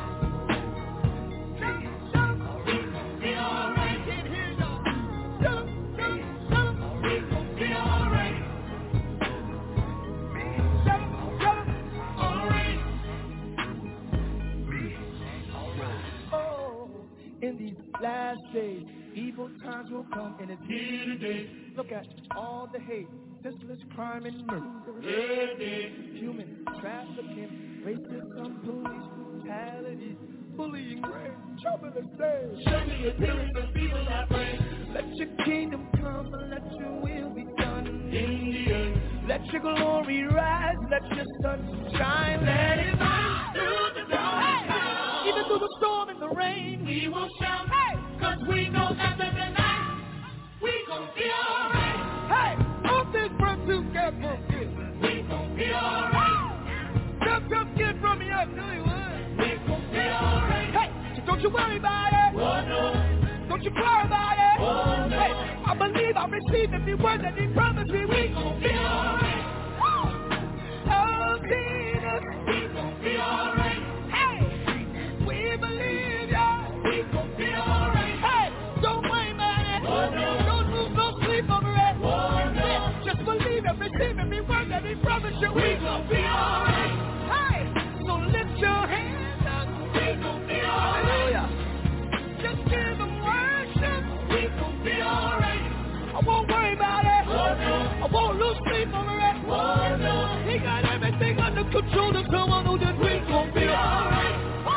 In these last days, evil times will come, and it's here today. Look at all the hate, senseless crime and murder. Every day, human trafficking, racism, police brutality, bullying, rape, trouble and sin. Show me your healing for people I pray. Let your kingdom come and let your will be done in the earth. Let your glory rise, let your sun shine, let it rise through the dark. Hey! Even through the storm and the rain, we will shout, hey! Cause we know after the night, we gon' be alright. Hey! All this from together, we gon' be alright. Just come get from me, I tell you what. We gon' be alright. Hey! So don't you worry about it. Oh no. Don't you cry about it. Oh no. Hey! I believe I receive every word that he promised me. We gon' be alright. Oh, Jesus. We gon' be alright. We believe ya. We gon' be alright. Hey, don't worry about it. Oh, no. Don't lose no sleep over it. Oh, no. Just believe and receive every word that he promised you. We gon' be alright. Hey, so lift your hands up. We gon' be alright. Hallelujah. Just give him worship. We gon' be alright. I won't worry about it. Oh, no. I won't lose sleep over it. Oh, no. He got everything under control. To someone who did. We gon' be alright.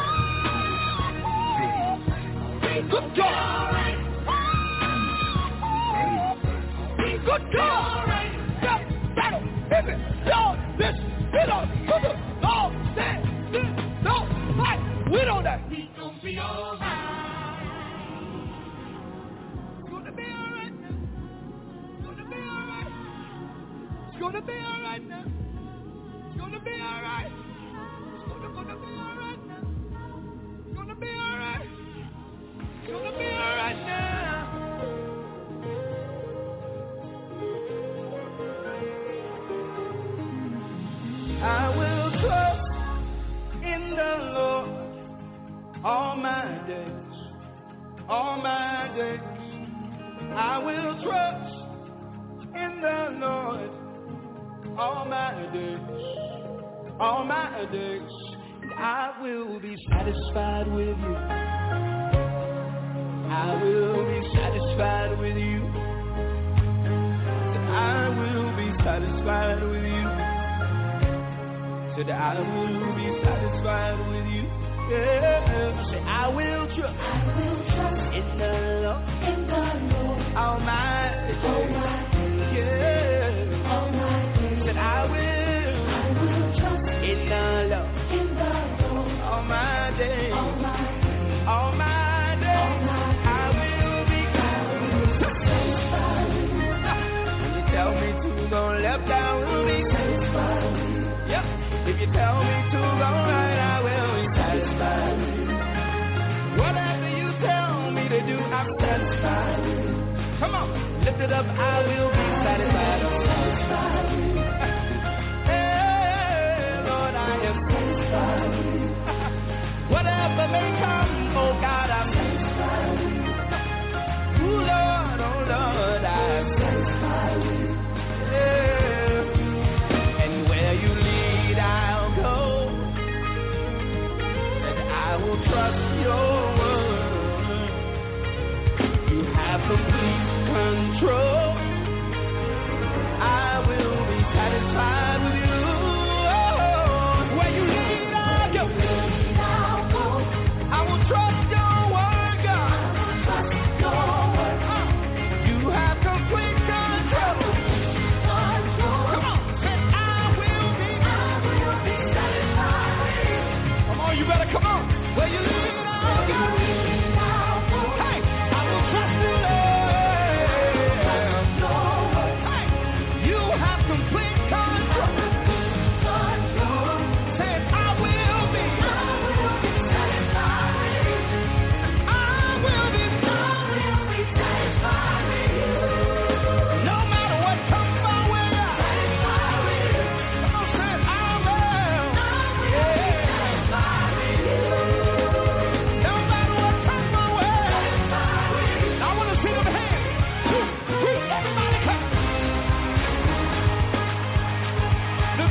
Good God! Good God! That battle, if it don't, this, it don't, put the dog, that, this, don't fight, we don't that. We gon' be alright. It's gonna be alright now. It's gonna be alright. It's gonna be alright now. It's gonna be alright. It's gonna, gonna be alright now. It's gonna be alright. It's gonna be alright now. I will trust in the Lord all my days, all my days. I will trust in the Lord all my days, all my days. I will be satisfied with you. I will be satisfied with you. I will be satisfied with you. Said I will be satisfied with you. Yeah. Say I will trust. I will trust in the Lord. In the Lord. All my days. All my days. Yeah. All my days. Said I will. I will trust in the Lord. In the Lord. All my days. All my days. All my Gonna left, I will be satisfied. Yep. If you tell me to go right, I will be satisfied. Whatever you tell me to do, I'm satisfied. Come on, lift it up, I will be satisfied. Hey, Lord, I am satisfied. Whatever may come, oh God, I'm satisfied.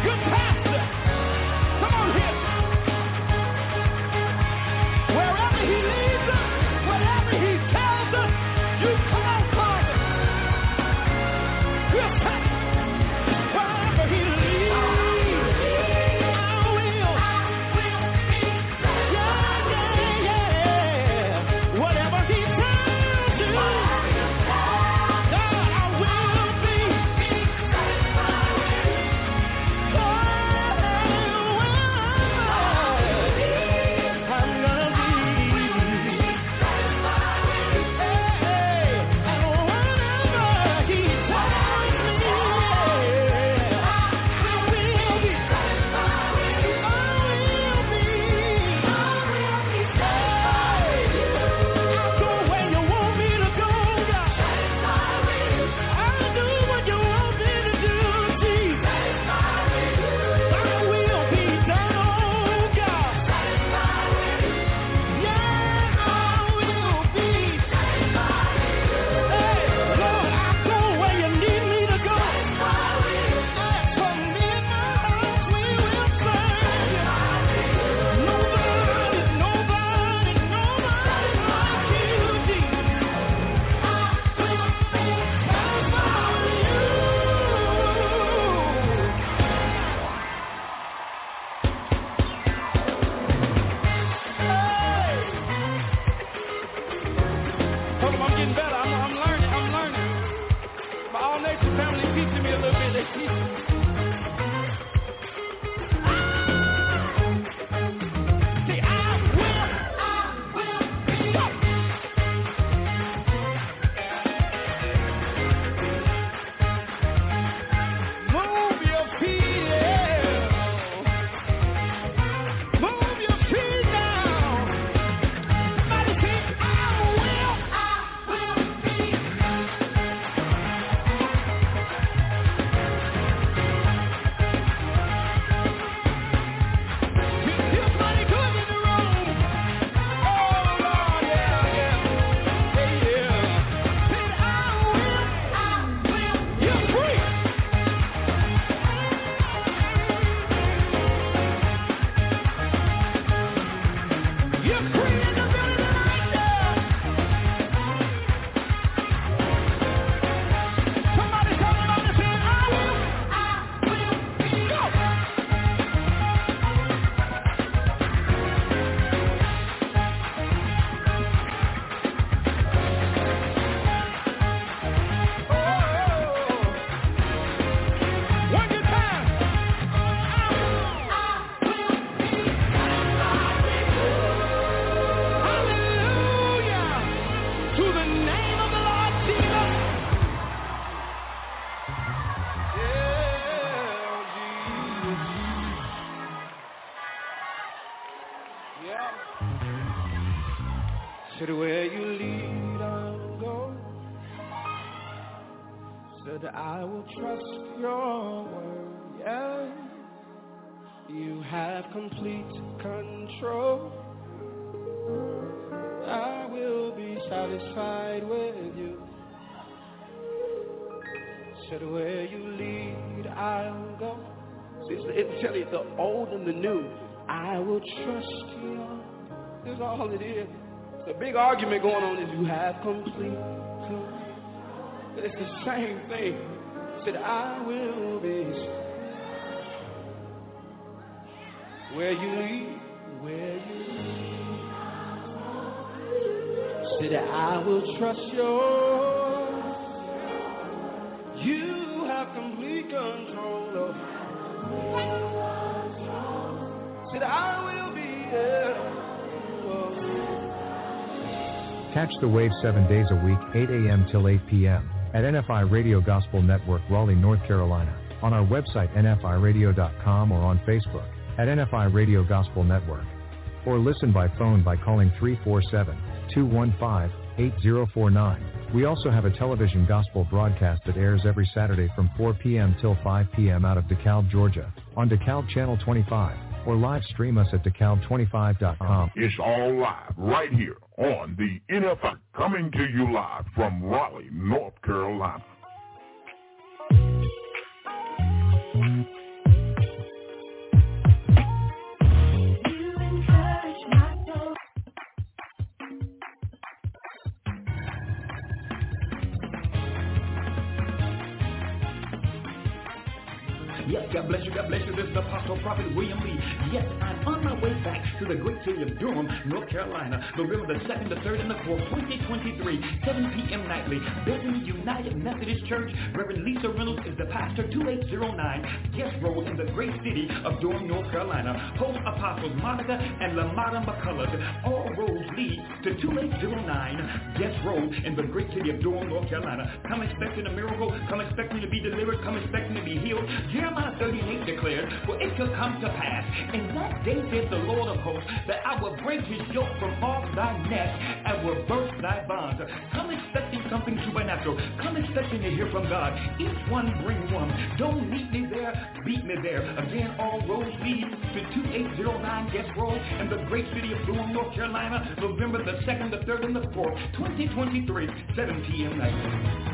good pastor. Come on here. Wherever he leads us, whatever he tells us, you come on, Father. Good pastor. Wherever he leads, I will. Yeah, yeah, yeah. Whatever he tells you, God, I will be. Said where you lead, I'll go. Said I will trust your word. Yeah, you have complete control. I will be satisfied with you. Said where you lead, I'll go. See, it's tell you the old and the new. I will trust you. That's all it is. The big argument going on is you have complete control. It's the same thing. Said I will be where you lead, where you lead. Said I will trust you. You have complete control of. Said I will be there. Catch the wave seven days a week, eight a.m. till eight p.m. at N F I Radio Gospel Network, Raleigh, North Carolina, on our website N F I radio dot com or on Facebook at N F I Radio Gospel Network. Or listen by phone by calling three four seven, two one five, eight zero four nine. We also have a television gospel broadcast that airs every Saturday from four p.m. till five p.m. out of DeKalb, Georgia, on DeKalb Channel twenty-five. Or live stream us at DeKalb twenty-five dot com. It's all live right here on the N F I, coming to you live from Raleigh, North Carolina. bless you. This is the Apostle Prophet William Lee. Yes, I'm on my way back to the great city of Durham, North Carolina, November the second, the third, and the fourth, twenty twenty-three, seven p.m. nightly. Bethany United Methodist Church. Reverend Lisa Reynolds is the pastor, two eight zero nine Guest Road in the great city of Durham, North Carolina. Host Apostles Monica and Lamada McCullough. All roads lead to two eight zero nine Guest Road in the great city of Durham, North Carolina. Come expecting a miracle. Come expecting to be delivered. Come expecting to be healed. Jeremiah thirty and eight declares, for it shall come to pass in that day, says the Lord of hosts, that I will break his yoke from off thy neck and will burst thy bonds. Come expecting something supernatural. Come expecting to hear from God. Each one bring one. Don't meet me there, beat me there. Again, all roads lead to two eight zero nine Guest Road in the great city of Durham, North Carolina, November the second, the third, and the fourth, twenty twenty-three, seven p.m. night.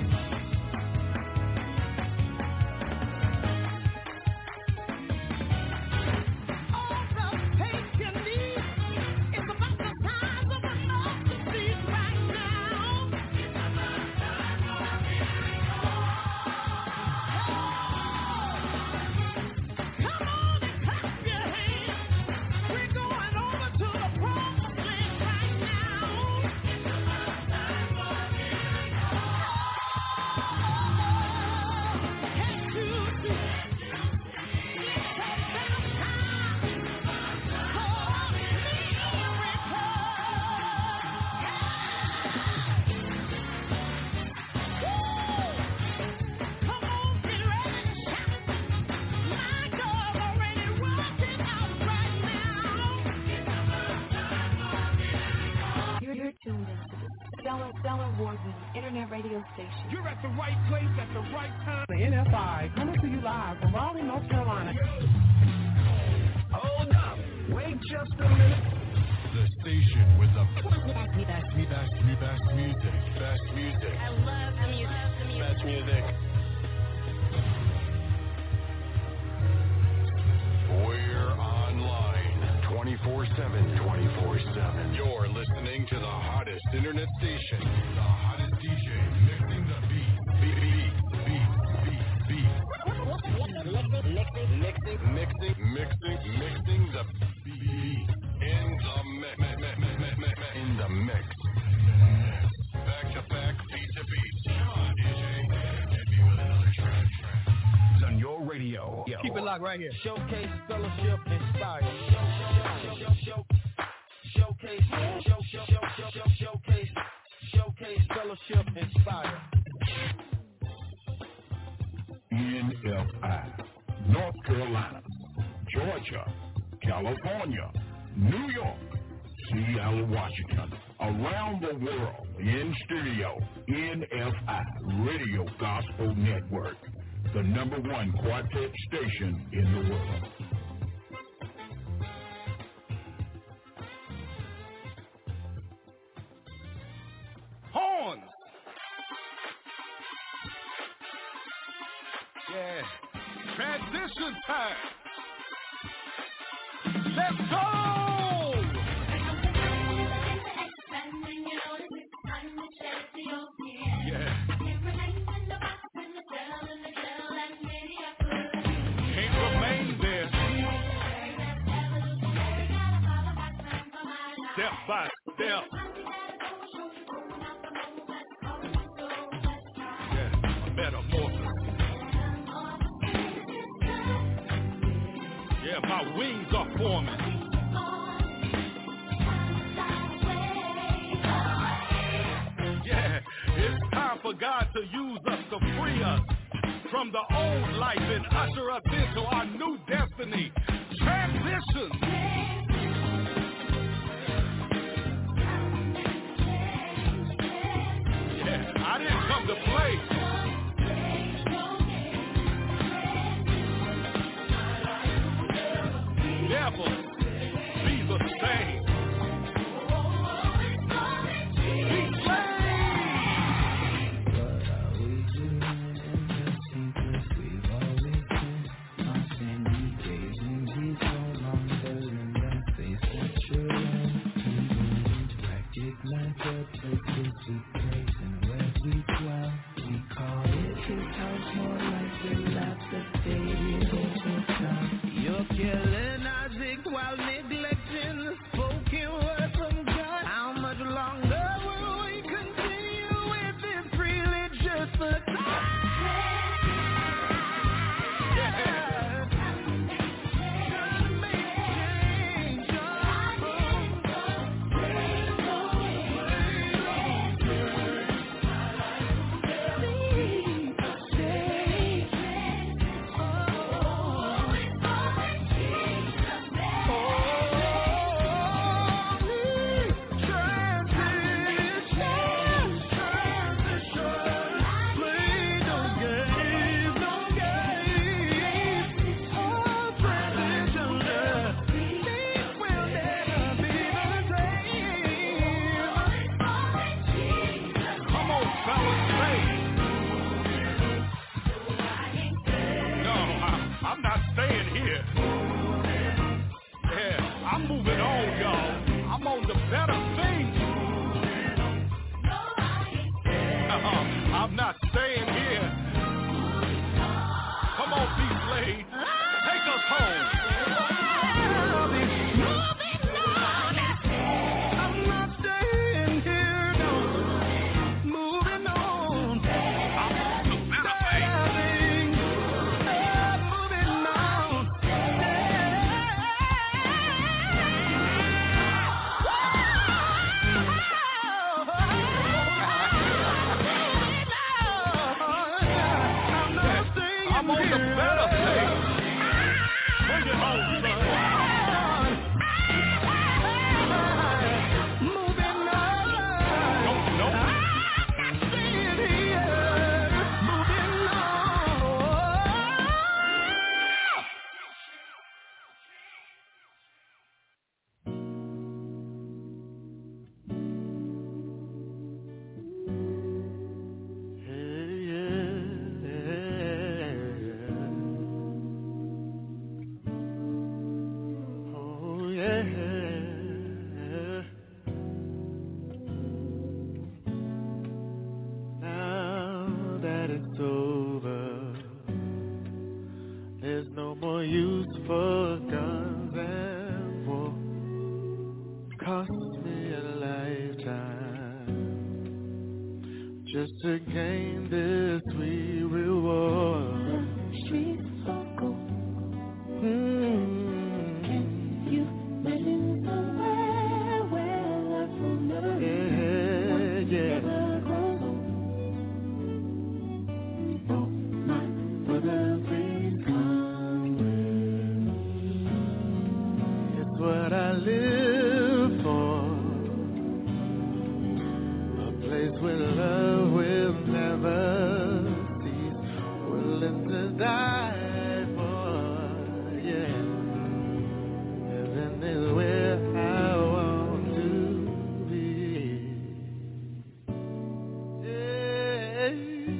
Internet radio station. You're at the right place at the right time. The N F I coming to you live from Raleigh, North Carolina. Hold up. Wait just a minute. The station with the best, best, best, best music. Best music. I love the music. Best music. We're online twenty-four seven, twenty-four seven. You're listening to the hottest internet station. The hottest D J mixing the beat. Beat, beat, beat, beat, beat. Mixing, mixing, mixing, mixing, mixing the beat. In the mix, in the mix. Back to back, beat to beat. Come on, D J. Hit me with another track. It's on your radio. Yo. Keep it locked right here. Showcase, fellowship, inspire. Show, show, show, showcase, show, show, show, show, showcase, showcase, fellowship, inspire. N F I, North Carolina, Georgia, California, New York, Seattle, Washington, around the world, in studio, N F I Radio Gospel Network, the number one quartet station in the world. Horns. Yeah. Transition time. Let's go. Yeah. Can't remain there. Step by step. Yeah, metamorphosis. Yeah, my wings are forming. Yeah, it's time for God to use us to free us from the old life and usher us into our new destiny. Transition. Yeah, I didn't come to play. Never be the same. Be slain. Killing Isaac while neglecting the spoken word from God. How much longer will we continue with this religious facade? I'm not staying here. Come on, B-Slade. Take us home. I'm not staying here, no. Moving on. I'm on the better thing. Moving on. I'm on the better thing. Bring it home, son. Moving on. No, no. I'm not staying here. Moving on. Now that it's over, there's no more use for guns and war. Cost me a lifetime just to gain this sweet reward. The streets of gold. Mm. Can you imagine somewhere where life will never end? Yeah, yeah. Never grows old. Oh, my brother, please come with me. It's what I live for. A place where love will never cease. Willing to die for, yeah. Heaven is where I want to be. Yeah.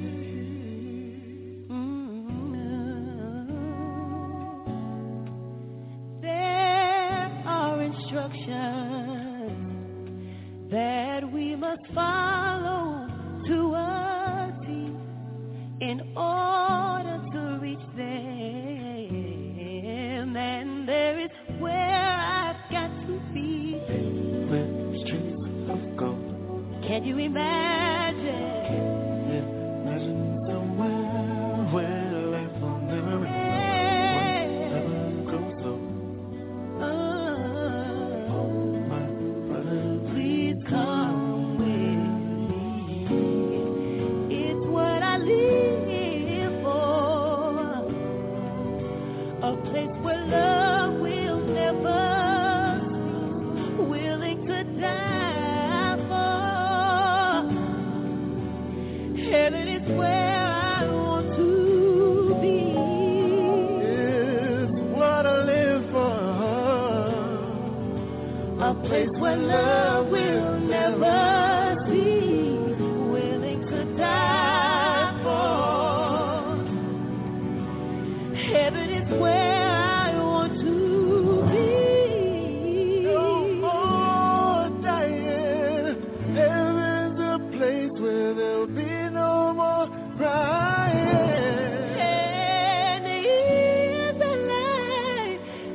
There are instructions that we must follow to a T in order to reach them. And there is where I've got to be. With streets of gold. Can you imagine? Imagine somewhere where life will never end. Never goes so. Oh, my brother, Please come with me. It's what I live for. A place where love will never cease. Willing to die for. Heaven is where I want to be. it's what I live for. A place where love will never cease. Willing to die for. Heaven is where I want to be. No more dying. Heaven's a place where there'll be no more crying. And is the light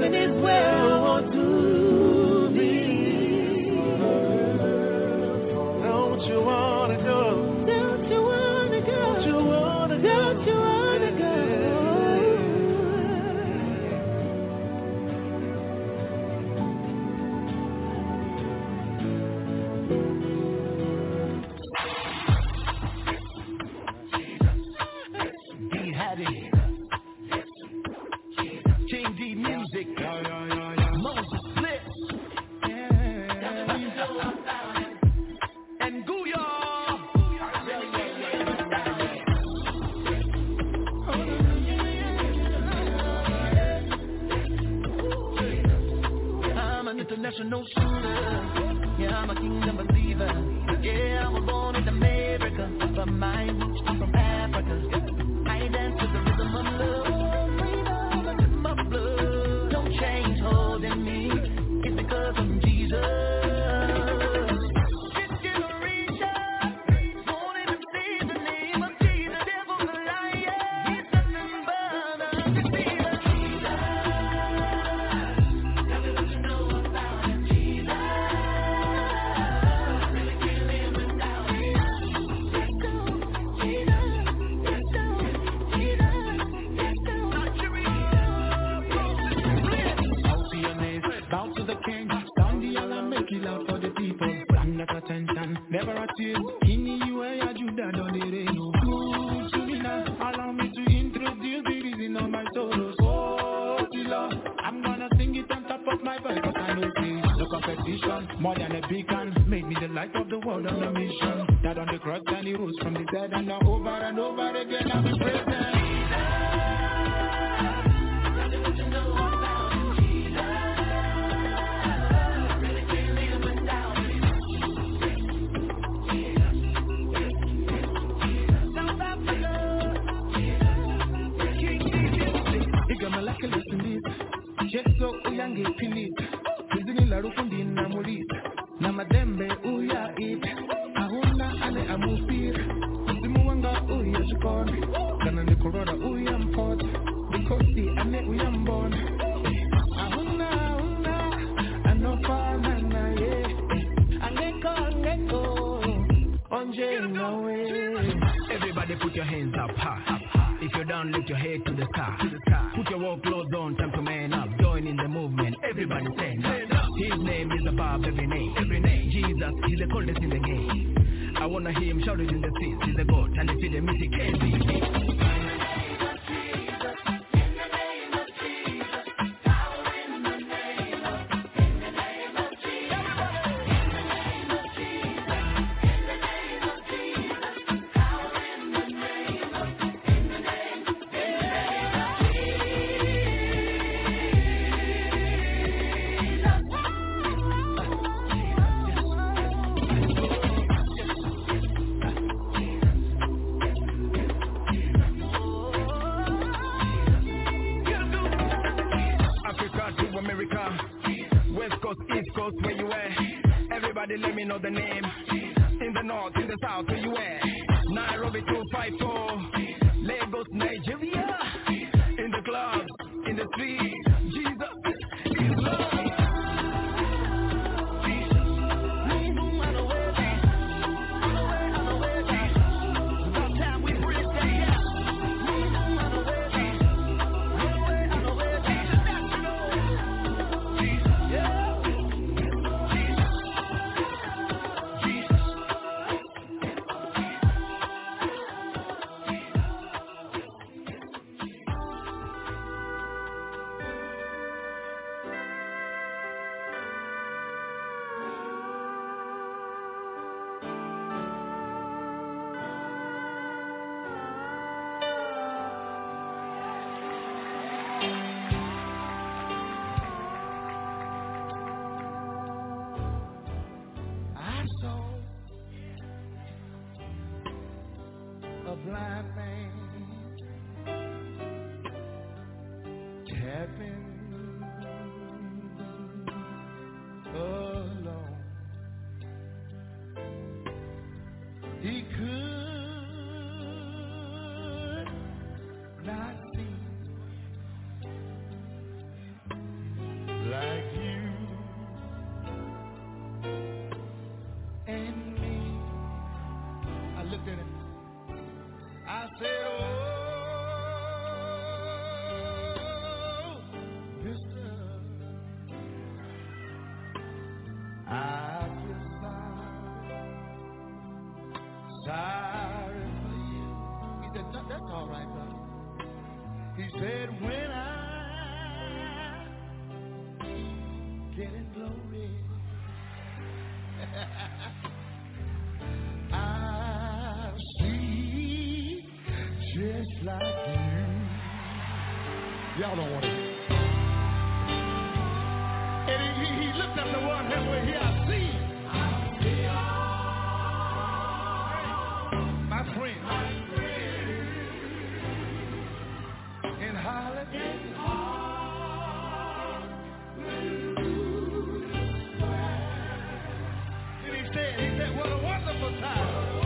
Heaven is where I want to be. Don't you wanna go? Don't you wanna go? Don't you wanna go? Don't you wanna go? D Hattie, King D Music, Moses Blitz, and Gooyah. I'm an international shooter. Yeah, I'm a kingdom believer. Yeah, I was born in America, but my roots are from Africa. I dance to the rhythm of love, freedom, the rhythm of blood. No change holding me, it's because of Jesus. This generation, born in the sea, the name of Jesus, devil's a liar. He's nothing but a deceiver. Tell me what you know about him, Jesus. Really can't live without him. Let's go, Jesus. Let's go, Jesus. Let's go, Bow to your knees, bow to the king. Stand the alarm, make it loud for the people. Stand at attention, never a tear. Kini you and Judah don't they know. Good to me now, allow me to introduce the reason of my sorrows. Oh, Tila, I'm gonna sing it on top of my voice, cause I know this. No competition, more than a beacon. Made me the light of the world on a mission. That on the cross and he rose from the dead, and now over and over again I'll be present. Cheso uyange pilit Kizini la rufundi na mulit Na madembe uya it Ahuna ane amupir Simu wanga uya shukon Kana ni korora uya mpot Bikosti ane uya mbon Ahuna ahuna Anofa nana ye Angeko angeko Onje nawe. Everybody put your hands up high. If you're down, lift your head to the sky. Put your work clothes on, time to man up. Join in the movement, everybody stand up. His name is above every name. Every name. Jesus, he's the coldest in the game. I wanna hear him shout it in the streets. He's the God, and if he the music can't be me. Where you at? Everybody let me know the name. In the north, in the south, where you at? Nairobi two five four, Lagos, Nigeria. In the clubs, in the streets, Jesus is love. blind man tapping alone. He could not see He said, when I get in glory, I'll see just like you. Y'all don't want it. And he, he, he looked at the one halfway here. I see. I see all my friends. My friends. In holiday. In hallelujah square. And he said, he said, what a wonderful time.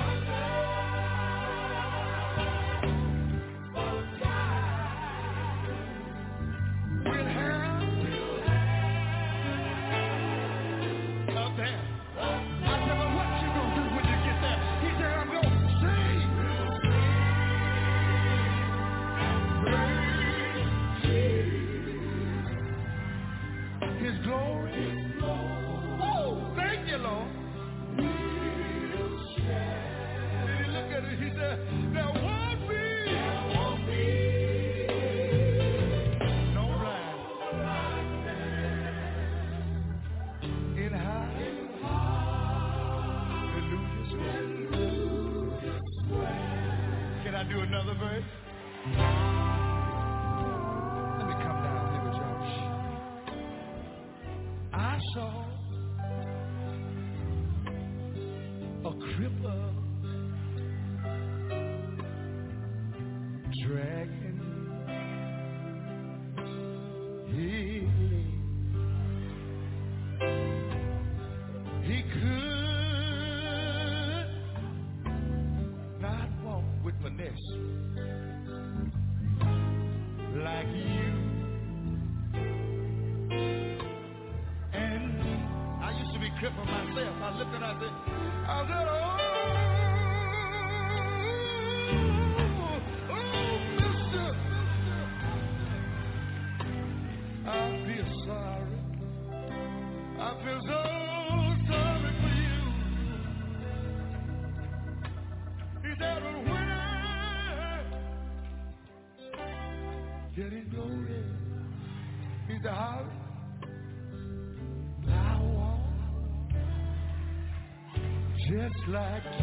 Just like you.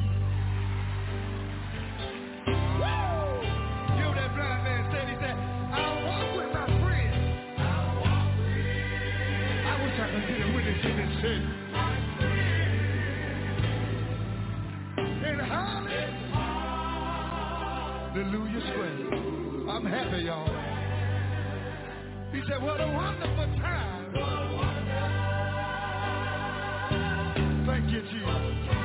Woo! You know that blind man said, he said, I'll walk with my friends. I'll walk with I wish I could get a witness in this shit. My friends. In hallelujah square. I'm happy, y'all. He said, what a wonderful time. What a wonderful Thank you, Jesus.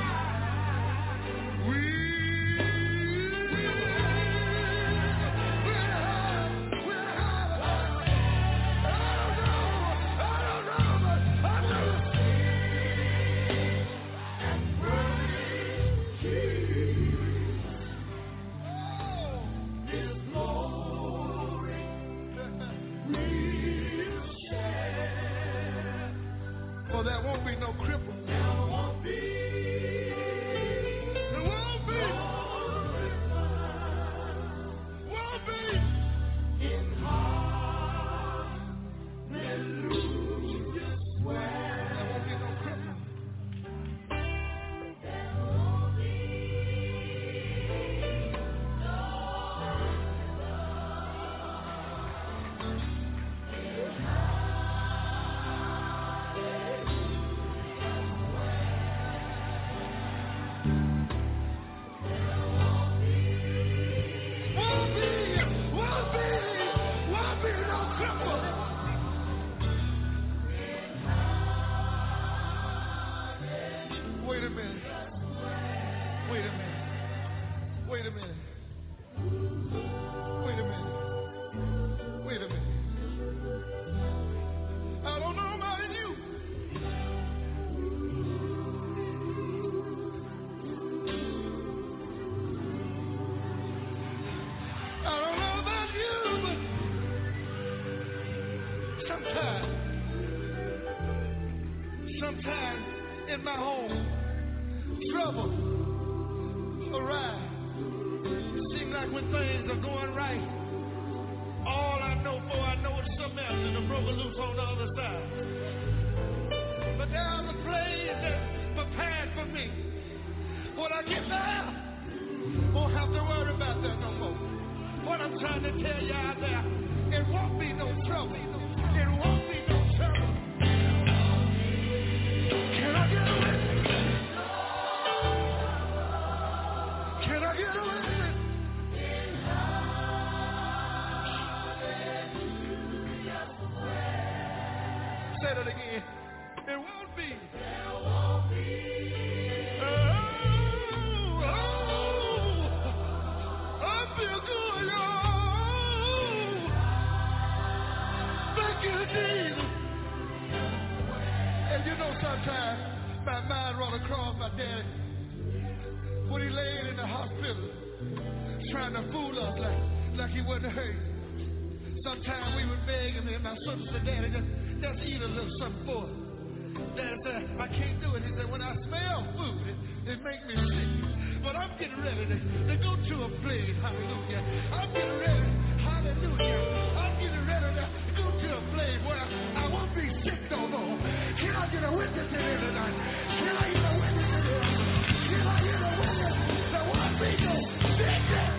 There won't be no cripple. There won't be. There won't be. Won't be. In hallelujah square. There won't be no cripple. There won't be no Wait a minute. Wait a minute. Wait a minute. Wait a minute. Wait a minute. I don't know about you. I don't know about you, but sometimes, sometimes in my home, trouble arise. It seems like when things are going right, trying to tell you out there, it won't be no trouble. It won't be no trouble. Can I get a witness? Can I get a witness? Say that again. It won't be. There won't be. Oh, oh, I feel good, y'all. Thank you, Jesus. And you know, sometimes my mind run across my daddy when he laid in the hospital trying to fool us like, like he wasn't hurt. Sometimes we would beg him, and my son said, Daddy, just, just eat a little something for us. Daddy said, I can't do it. He said, when I smell food, it, it makes me sick. But I'm getting ready to, to go to a place, hallelujah. I'm getting ready, hallelujah. I'm getting ready to go to a place where I won't be sick no more. Can I get a witness in here tonight? Can I get a witness in here? Can I get a witness? There won't be no sickness.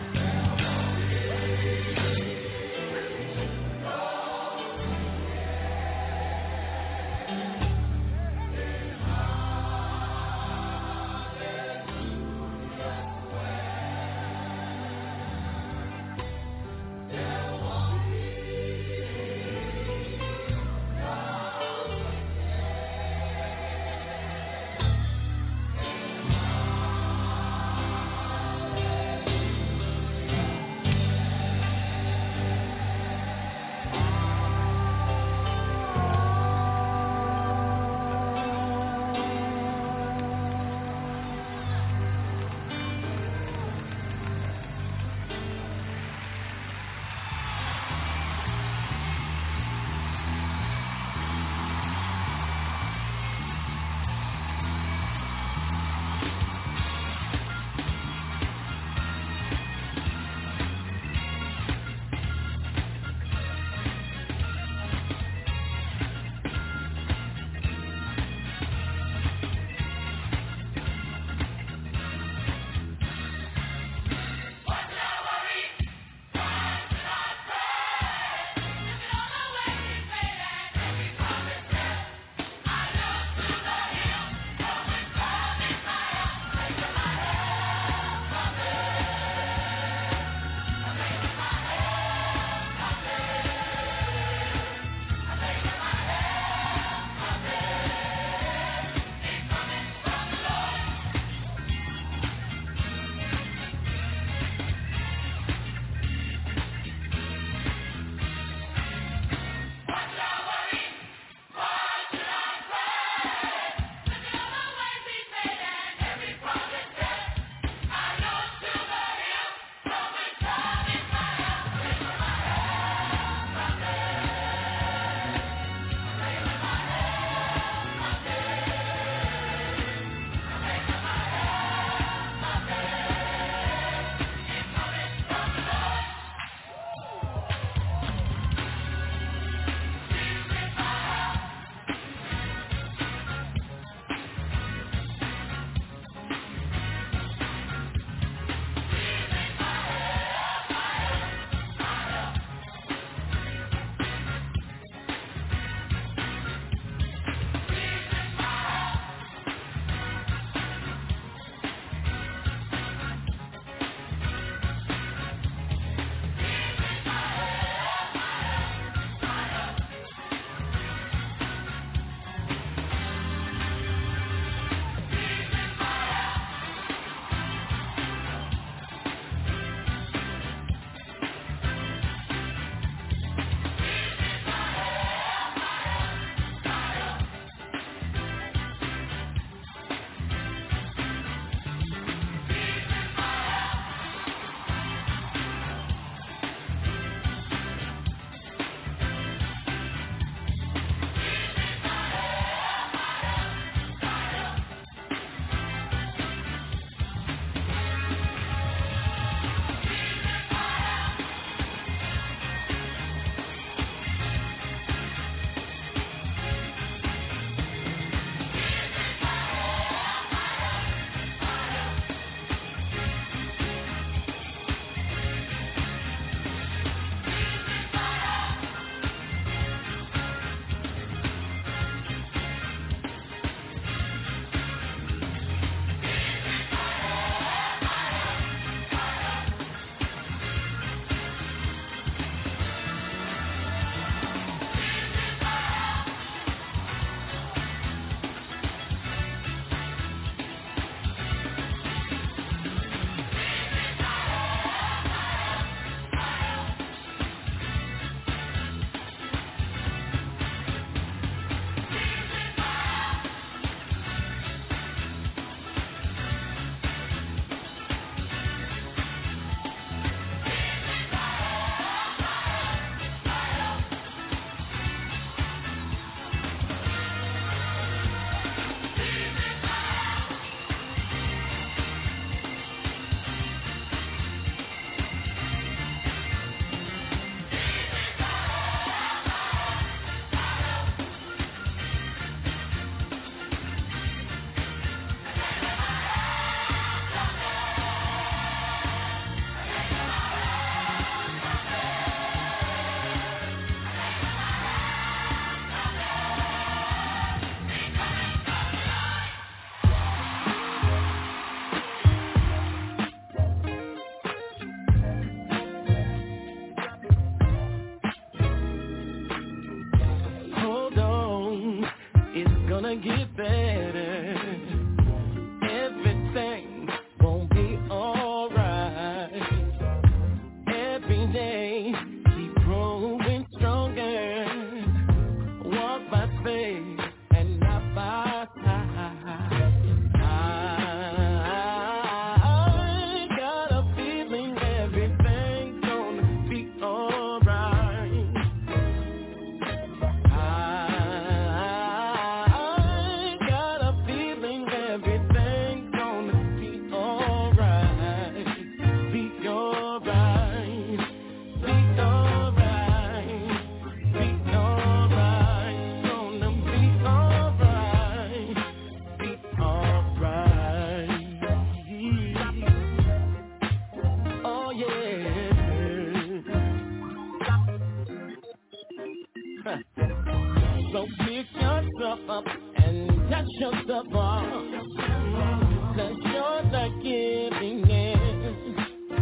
So pick yourself up and touch yourself up. Cause you're the giving in.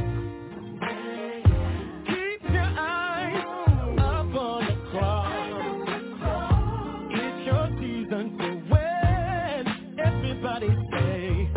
Keep your eyes up on the cross. It's your season to win. Everybody say,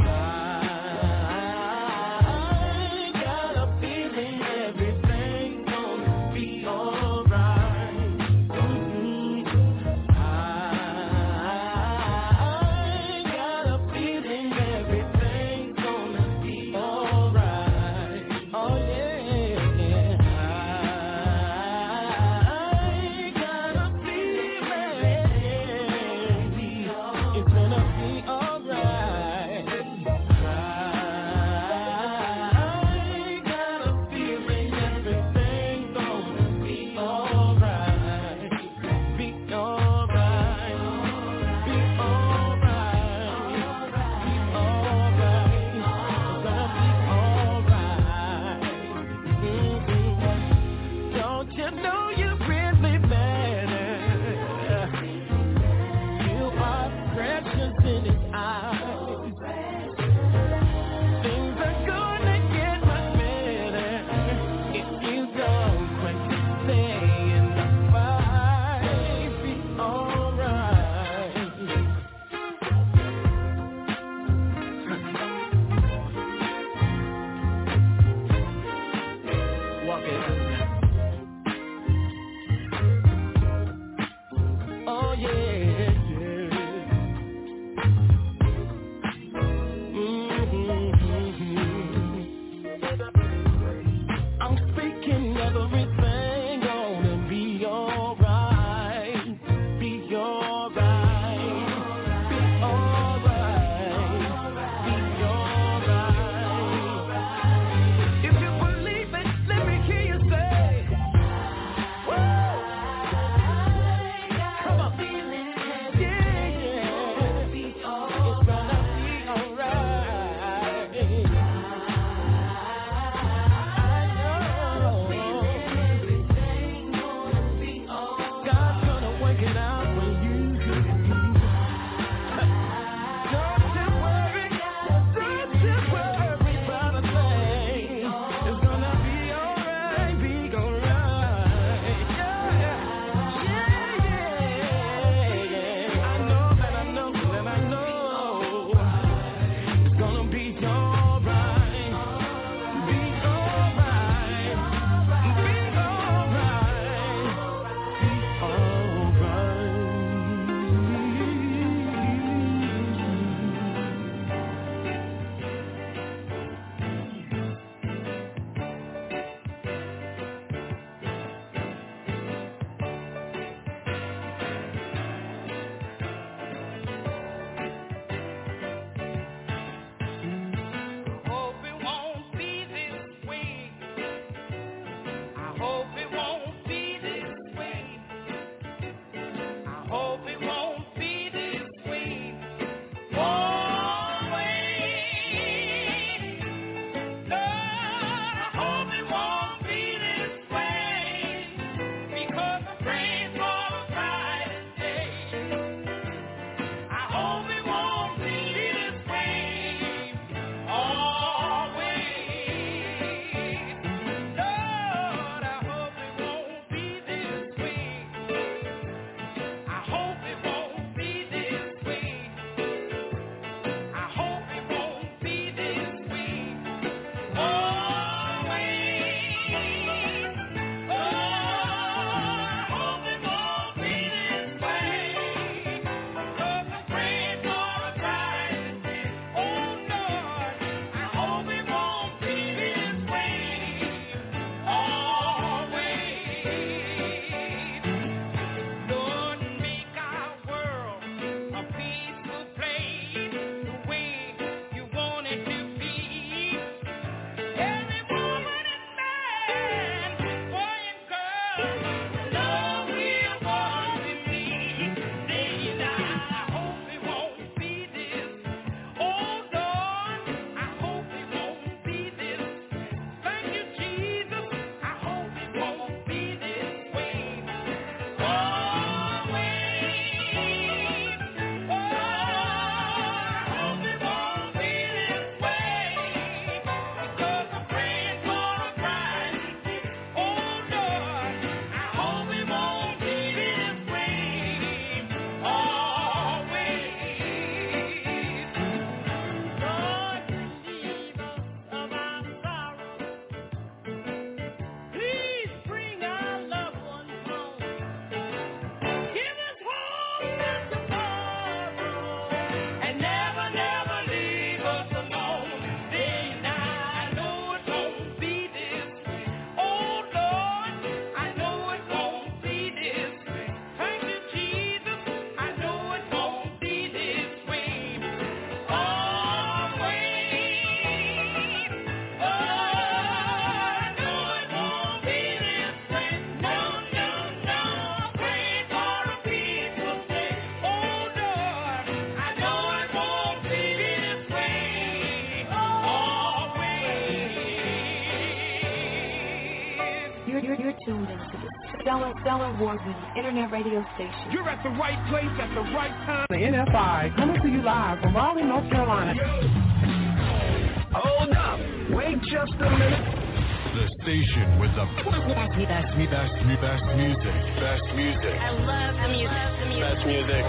stellar, stellar award-winning internet radio station. You're at the right place at the right time. The N F I coming to you live from Raleigh, North Carolina. Hold up. Wait just a minute. The station with the best, best, best, best music. Best music. I love the music. The music. Best music.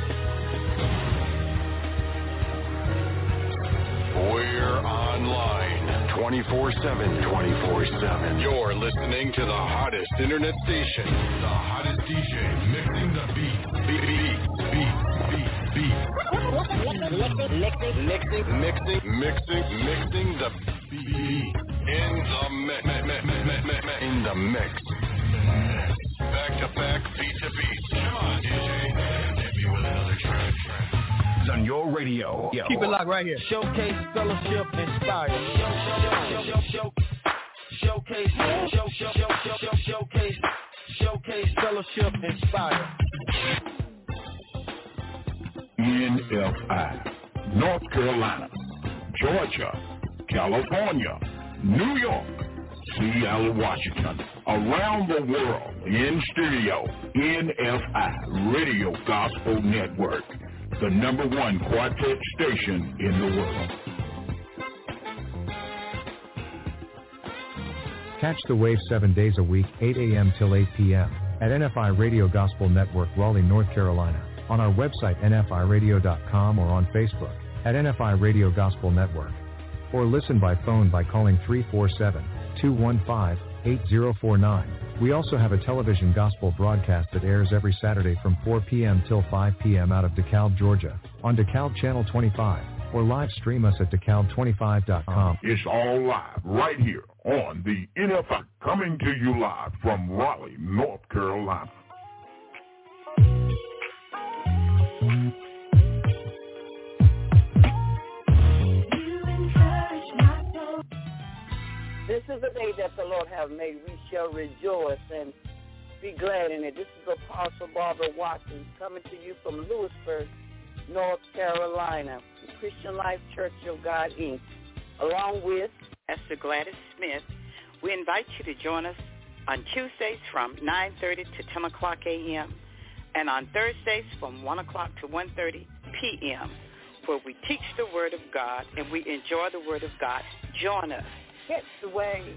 We're online twenty-four seven, twenty-four seven. You're listening to the hottest internet station. The hottest D J mixing the beat. Beat, beat, beat, beat, beat. Mixing, mixing, mixing, mixing, mixing the beat. In the mix, in the mix. Back to back, beat to beat. Come on, D J. Hit me with another track. It's on your radio. Yo. Keep it locked right here. Showcase, fellowship, inspire. Show, show, show, show, showcase, show, show, show, show, showcase, showcase, fellowship, inspire. N F I, North Carolina, Georgia, California, New York, Seattle, Washington, around the world, in studio, N F I Radio Gospel Network, the number one quartet station in the world. Catch the wave seven days a week, eight a.m. till eight p.m. at N F I Radio Gospel Network, Raleigh, North Carolina, on our website N F I radio dot com or on Facebook at N F I Radio Gospel Network. Or listen by phone by calling three four seven, two one five, eight zero four nine. We also have a television gospel broadcast that airs every Saturday from four p.m. till five p.m. out of DeKalb, Georgia, on DeKalb Channel twenty-five, or live stream us at dekalb twenty-five dot com. It's all live right here on the N F I, coming to you live from Raleigh, North Carolina. This is the day that the Lord has made. We shall rejoice and be glad in it. This is Apostle Barbara Watkins coming to you from Lewisburg, North Carolina, Christian Life Church of God, Incorporated. Along with Esther Gladys Smith, we invite you to join us on Tuesdays from nine thirty to ten o'clock a.m. and on Thursdays from one o'clock to one thirty p.m. where we teach the Word of God and we enjoy the Word of God. Join us. Catch the wave.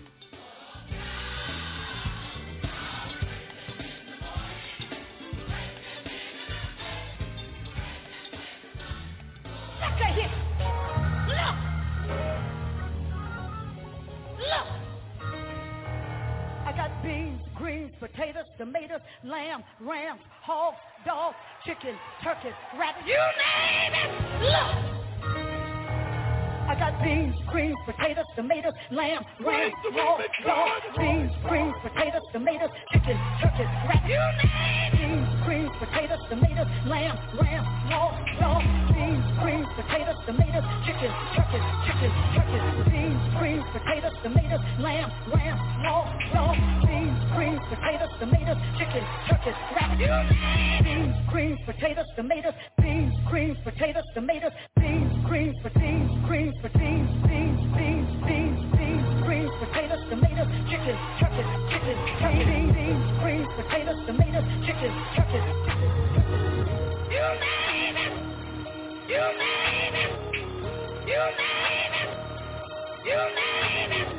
Okay, here. Look. Look. I got beans, greens, potatoes, tomatoes, lamb, rams, hogs, dogs, chicken, turkey, rabbit. You name it. Look. I got beans, greens, potatoes, tomatoes, lamb, rams, hogs, dogs, beans, greens, potatoes, tomatoes, chicken, turkey, rabbit. You name it. Beans, greens, potatoes, tomatoes, lamb, rams, hogs, dogs, beans, greens, potatoes, tomatoes, chicken, turkey, chicken, turkey, beans, greens, potatoes, tomatoes, lamb, rams, hogs, dogs, beans, greens, potatoes, tomatoes, chicken, turkey, rabbit. You name it. Beans, greens, potatoes, tomatoes, beans, greens, potatoes, tomatoes, beans, greens, potatoes, greens, beans, beans, beans, beans, beans, greens, potatoes, tomatoes, chicken, turkey, chicken, turkey, beans, beans, greens, potatoes, tomatoes, chicken, turkey, chicken, turkey. You name it. You name it. You name it. You name it.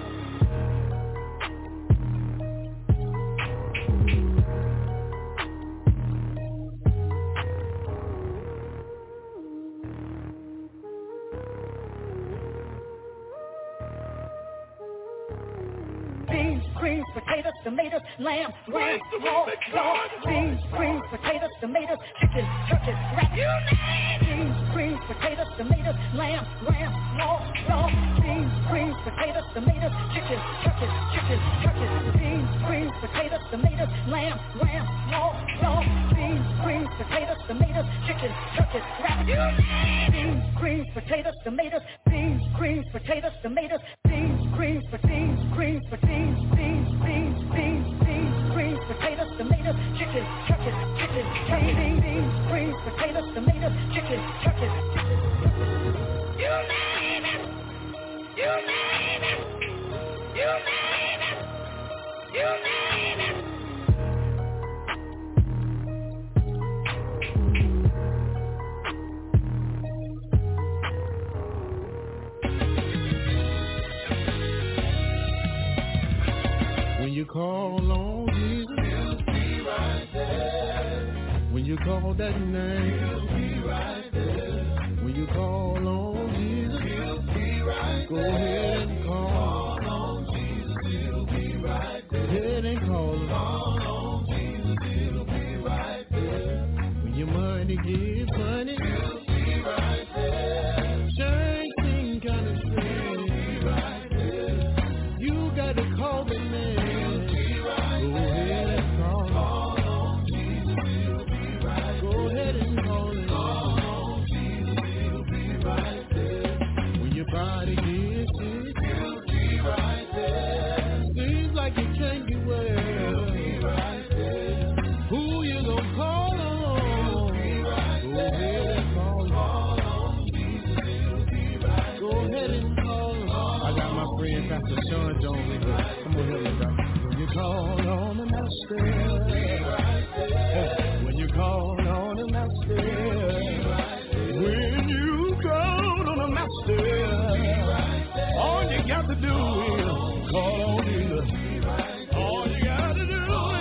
Beans, greens, potatoes, tomatoes, lamb, ram, hogs, dogs, beans, greens, potatoes, tomatoes, chicken, turkey, rabbit. You name it. Beans, greens, potatoes, tomatoes, lamb, ram, hogs, dogs, beans, greens, potatoes, tomatoes, chicken, turkey, chicken, turkey, beans, greens, potatoes, tomatoes, lamb, ram, hogs, dogs, beans, greens, potatoes, tomatoes, chicken, turkey, rabbit. You name it. Beans, greens, potatoes, tomatoes, beans, greens, potatoes, tomatoes, beans, greens, potatoes, greens, potatoes, beans, beans, beans, beans, greens, potatoes, tomatoes, chicken, turkey, chicken, turkey, beans, greens, potatoes, tomatoes, chicken, turkey, chicken, turkey. You name it. You name it. You name it. You name it. you call that name, he'll be right there. When you call on Jesus, he'll be right there. Go ahead and call. Call on Jesus, he'll be right there. Go ahead and call him. Call on Jesus, he'll be right there. When your money gets funny, he'll be right there. Change things kind of strange, he'll be right there. You got to call the name. Body gets sick, he'll be right there. Seems like you can't get well, he'll be right there. Who you gonna call on? He'll be right there. Go ahead and call on Jesus, he'll be right there. Go ahead and call him. I got my friend Pastor Sean Jones in here. Come on here, bro. When you call on the master, he'll be right there. When you call on the master, he'll be right there. When you call on the master, all you got to do is call on Jesus. All you got to do is,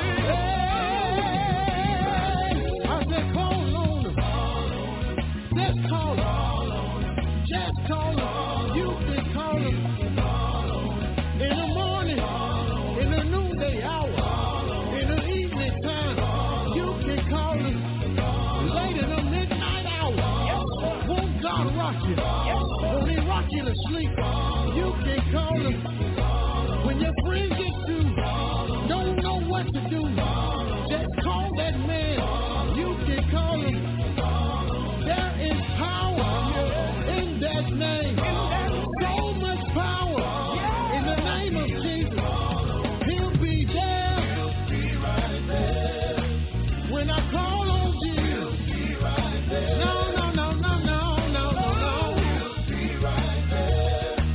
I said call on him. Just call him. Just call him. You can call him in the morning, in the noonday hour, in the evening time. You can call him late in the midnight hour. Won't God rock you? Won't he rock you to sleep? You can call him when your friends get through, don't know what to do. Just call that man. You can call him. There is power in that name. So much power in the name of Jesus. He'll be there. When I call on Jesus. No, no, no, no, no, no, no, no.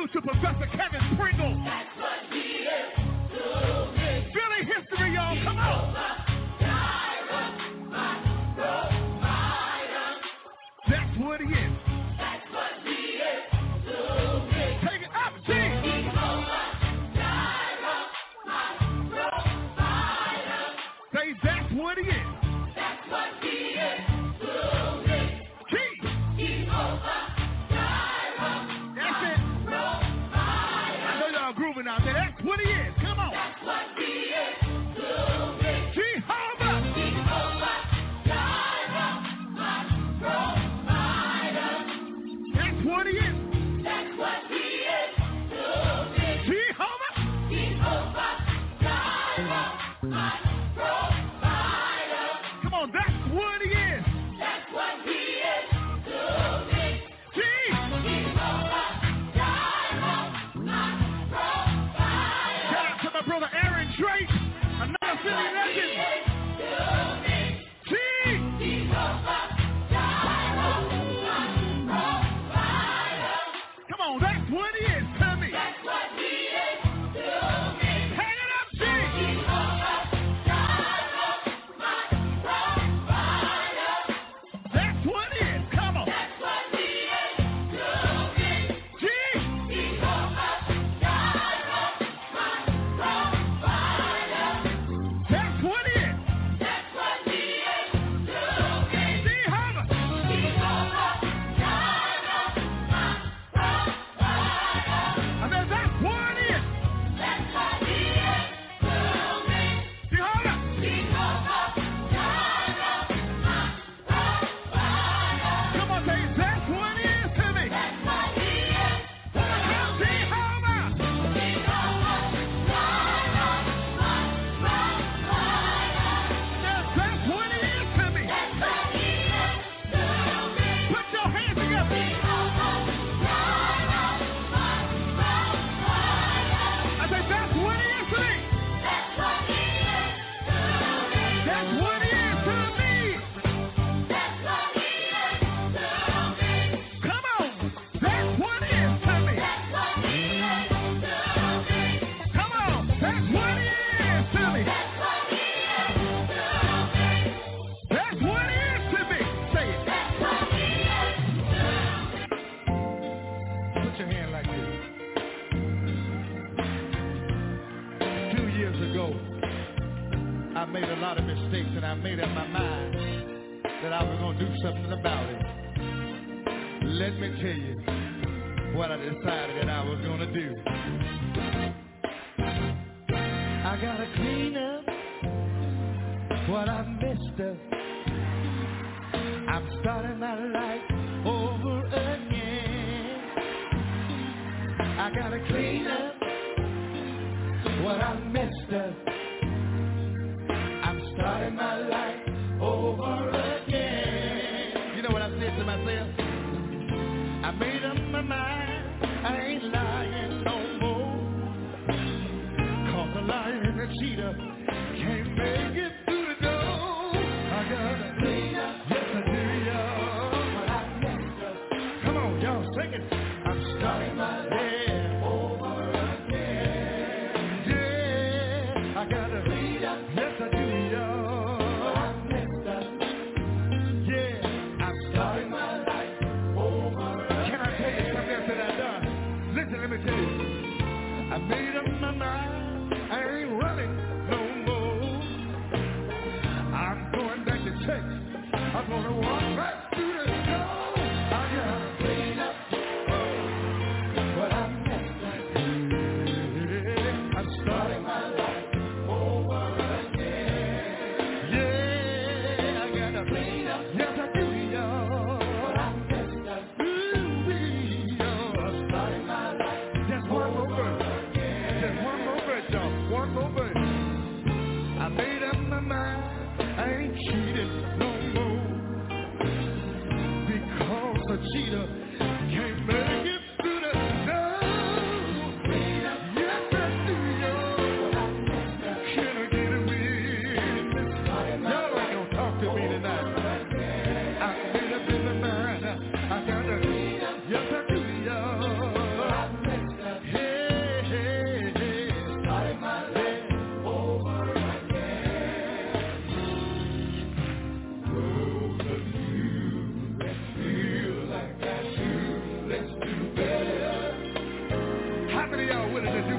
Salute to Professor Kevin Pringle. That's what he is to me. Philly history, y'all. Come on. That's what he is. That's what he is to me. Take it up, G. Say that's what he is. That's what he is to me. G. Jehovah Jireh. That's it. I know y'all grooving out there. That's what he is. Come on. That's what he is to me. Jehovah. Jehovah Jireh. My provider. That's what he is. That's what he is to me. Jehovah. Jehovah Jireh. My provider. Come on, that's what he is. That's what he is to me. G. Jehovah Jireh. My provider. Shout out to my brother Aaron Drake, another Philly legend. G. Jehovah Jireh. My provider. Come on, that's what he is. Tell me. That's what he is to me. Hang it up, G. Jehovah Jireh. My provider. That's what it is. Come on. That's what he is to me. G. Jehovah Jireh. My provider. That's what it is. That's what he is to me. Jehovah. Jehovah Jireh. My provider. I said that's what it is. That's what he is to me. Jehovah. Jehovah Jireh. My provider. Come on, say that's what it is to me. That's what he is to me. Jehovah. Jehovah Jireh. My provider. Yes, that's what it is to me. That's what he is to me. Put your hands together. Jehovah Jireh. My provider. I said that's what it is to me. That's what he is to me. That's what it is to me. That's what he is to me. Come on. That's what it is to me. That's what he is to me. Come on. That's what it is to me. That's what he is to me. That's what it is to me. Say it. That's what he is to me. Put your hand like this. Two years ago, I made a lot of mistakes, and I made up my mind that I was going to do something about it. Let me tell you what I decided that I was going to do. I got to clean up what I messed up. I'm starting my life over again. I got to clean up what I messed up. I'm starting my life over again. You know what I said to myself? I made up my mind, I ain't lying no more. Cause a liar and a cheater can't make it through the door. I gotta clean up, yes I do, y'all. What I messed up. Come on, y'all, sing it. I'm starting my life over again. Yeah, I gotta clean up, yes I do, y'all. What I messed up. Yeah, I'm starting my life over again. Can I tell you something else that I done? Listen, let me tell you. I made up my mind, I ain't running no more. I'm going back to church. I'm gonna walk right through the door. I gotta clean up what I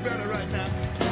better right now.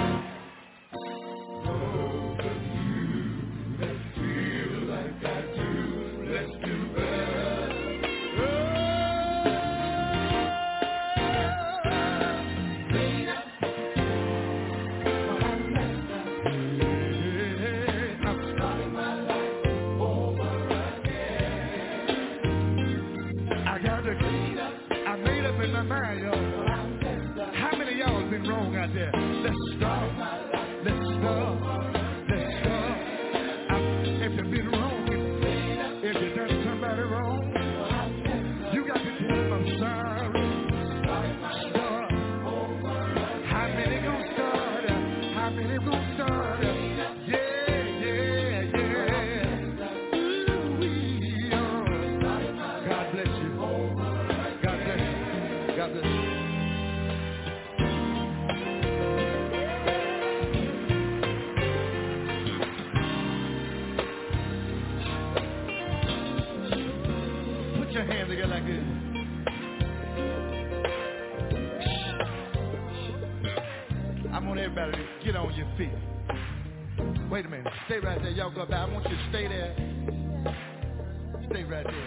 Stay right there. Y'all go back. I want you to stay there. Stay right there.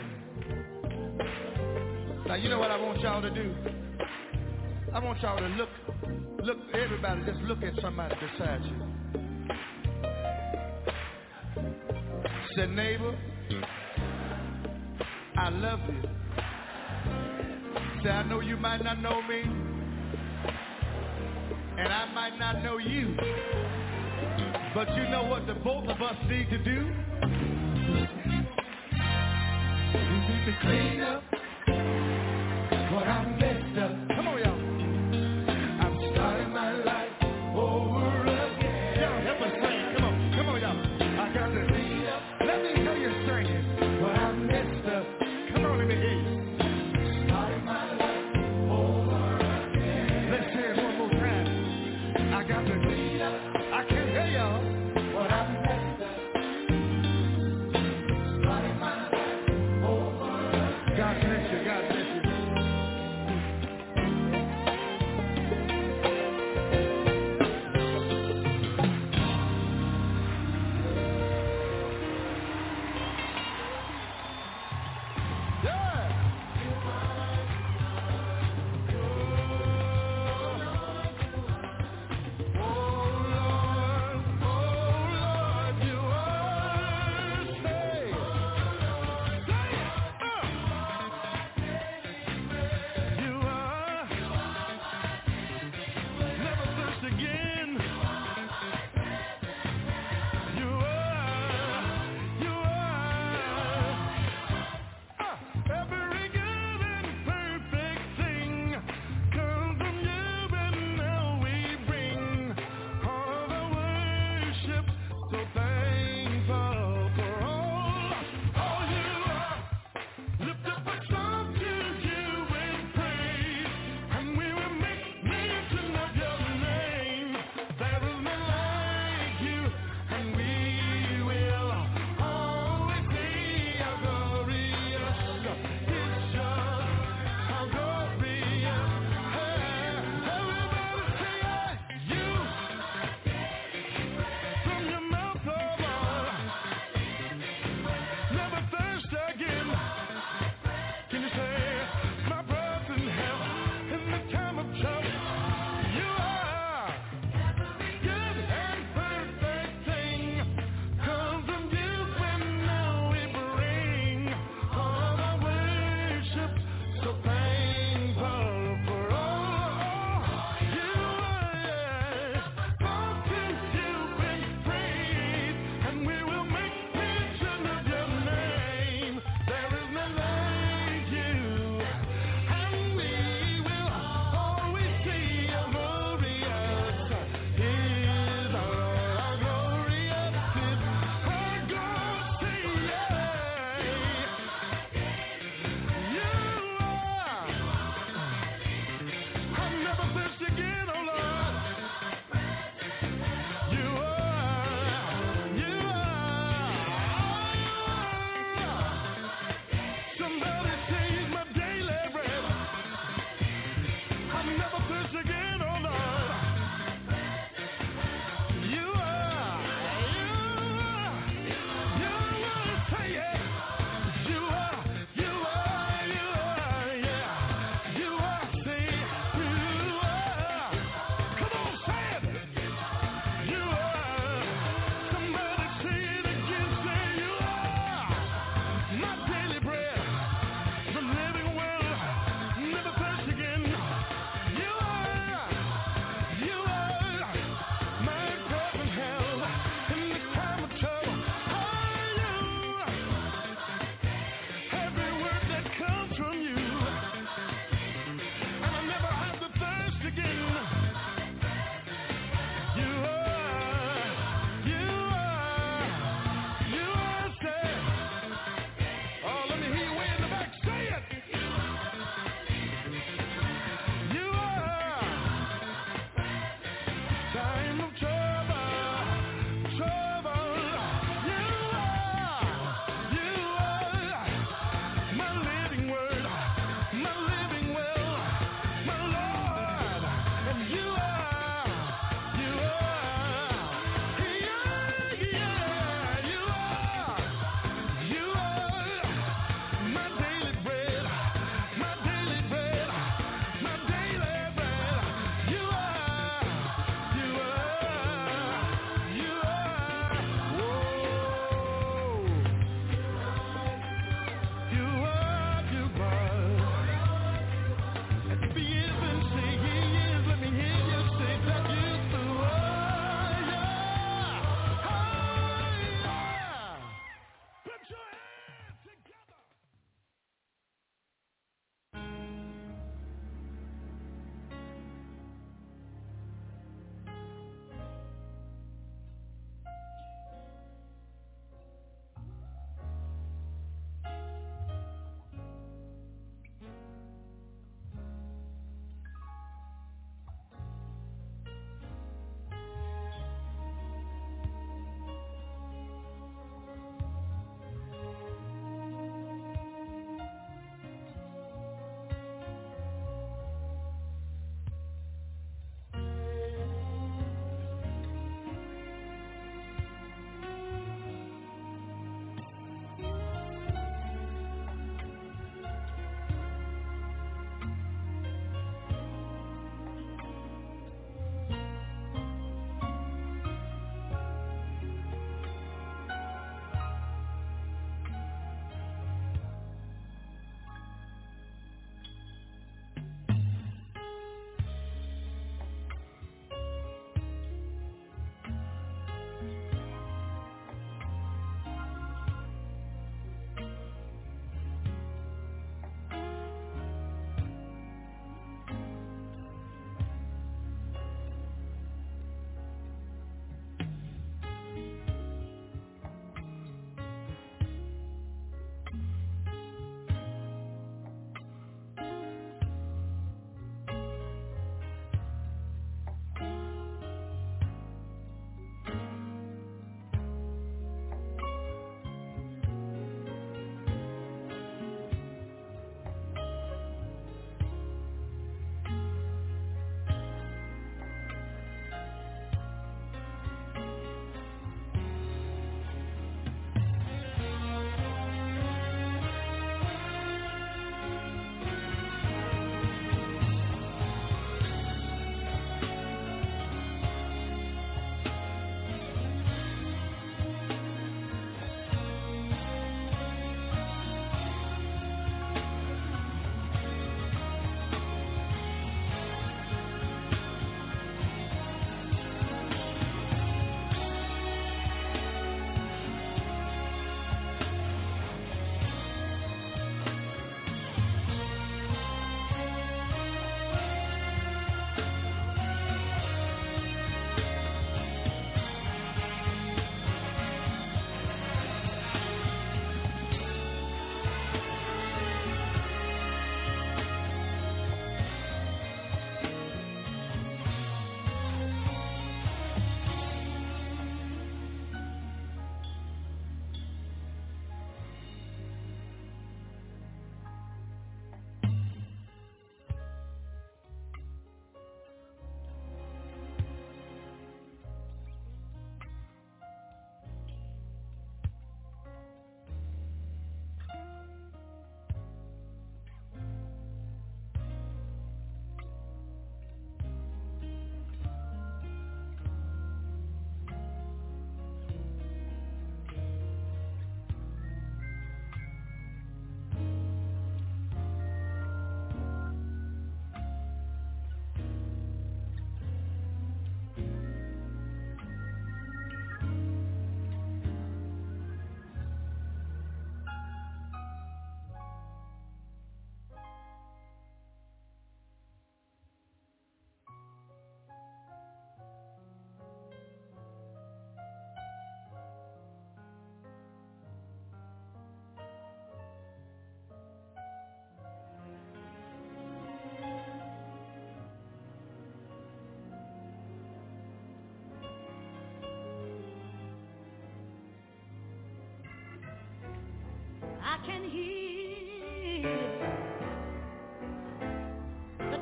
Now, you know what I want y'all to do? I want y'all to look, look, everybody, just look at somebody beside you. Say, neighbor, I love you. Say, I know you might not know me, and I might not know you. But you know what the both of us need to do? We need to clean up what I messed up. Come on, y'all. I'm starting my life over again. Y'all help us sing. Come on, come on, y'all. I got to clean up. Let me hear you singing what I messed up. Come on, let me hear you. Starting my life over again. Let's say it one more time. I got to clean up. I can't hear y'all. What I messed up. Starting my life over again. God bless you, God bless you.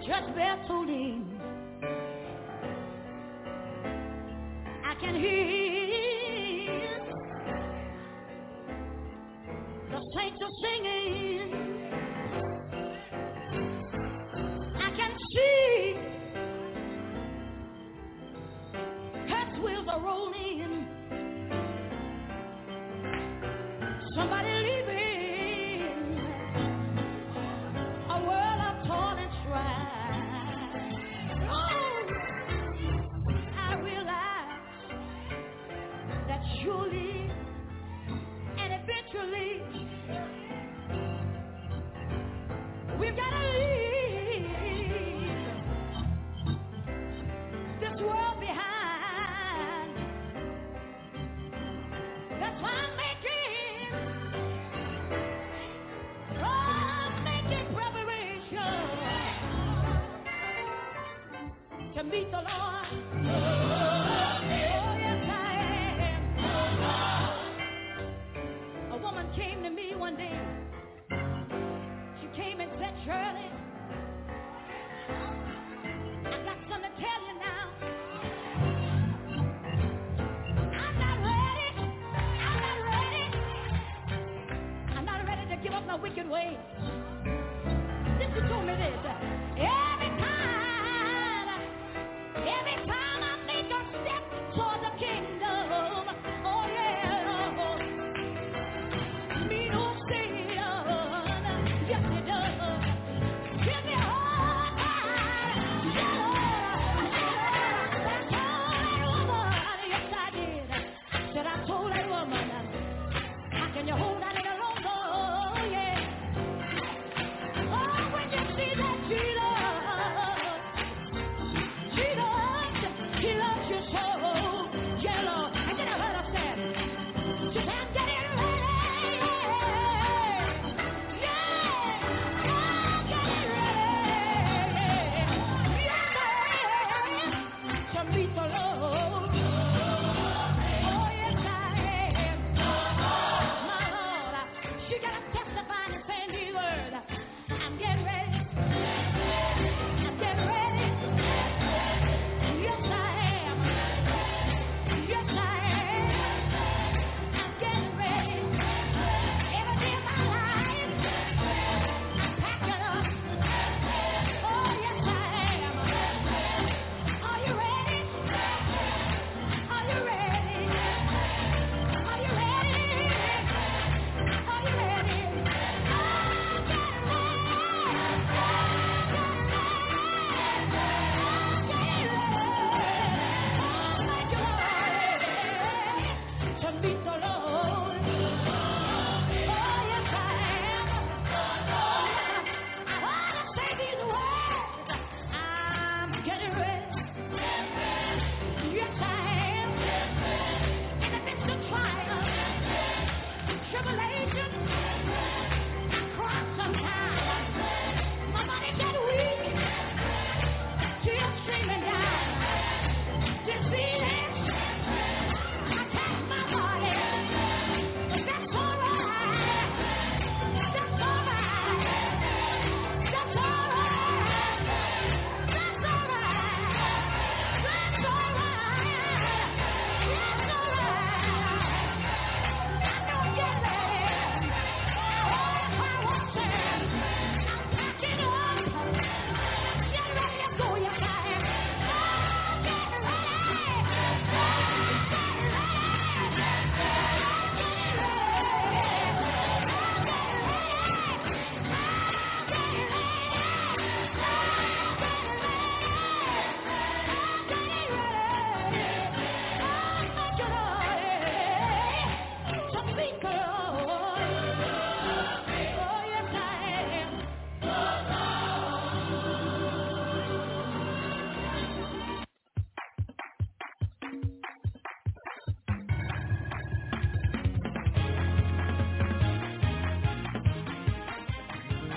Just Bethlehem, I can hear the saints are singing. I can see heads wheels are rolling. Somebody leaving a world of toil and strife. Oh, I realize that surely and eventually we've got to leave this world behind. That's why I'm making, oh, I'm making preparation to meet the Lord. Oh, yes, I am. A woman came to me one day. She came and said, Shirley, I got something to tell you now. I'm not ready. I'm not ready. I'm not ready to give up my wicked ways. Then she told me this. Every time, every time I make a step toward the kingdom, oh yeah, me no Satan, yes it does. Give me a hard time, yeah, I told that woman, yes I did. Said I told that woman, how can you hold that any longer? Oh yeah. Oh, when you see that Jesus, Jesus,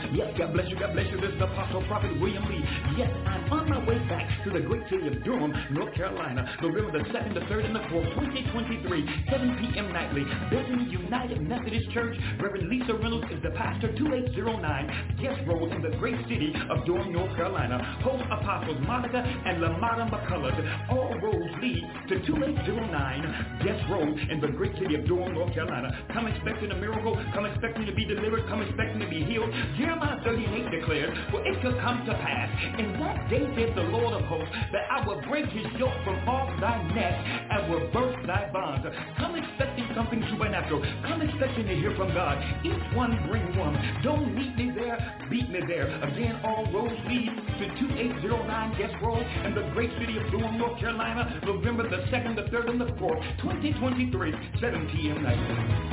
Yes, God bless you, God bless you. This is Apostle Prophet William Lee. Yes, I'm on my way back to the great city of Durham, North Carolina, November the second, the third, and the fourth, twenty twenty-three, seven p.m. nightly. Bethany United Methodist Church. Reverend Lisa Reynolds is the pastor, two eight zero nine Guest Road in the great city of Durham, North Carolina. Host Apostles Monica and Lamada McCullough. All roads lead to two eight zero nine Guest Road in the great city of Durham, North Carolina. Come expecting a miracle. Come expecting to be delivered. Come expecting to be healed. Jeremiah thirty and eight declares, for it shall come to pass in that day, says the Lord of hosts, that I will break his yoke from off thy neck and will burst thy bonds. Come expecting something supernatural. Come expecting to hear from God. Each one bring one. Don't meet me there, beat me there. Again, all roads lead to two eight zero nine Guest Road in the great city of Durham, North Carolina, November the second, the third, and the fourth, twenty twenty-three, seven p.m. night.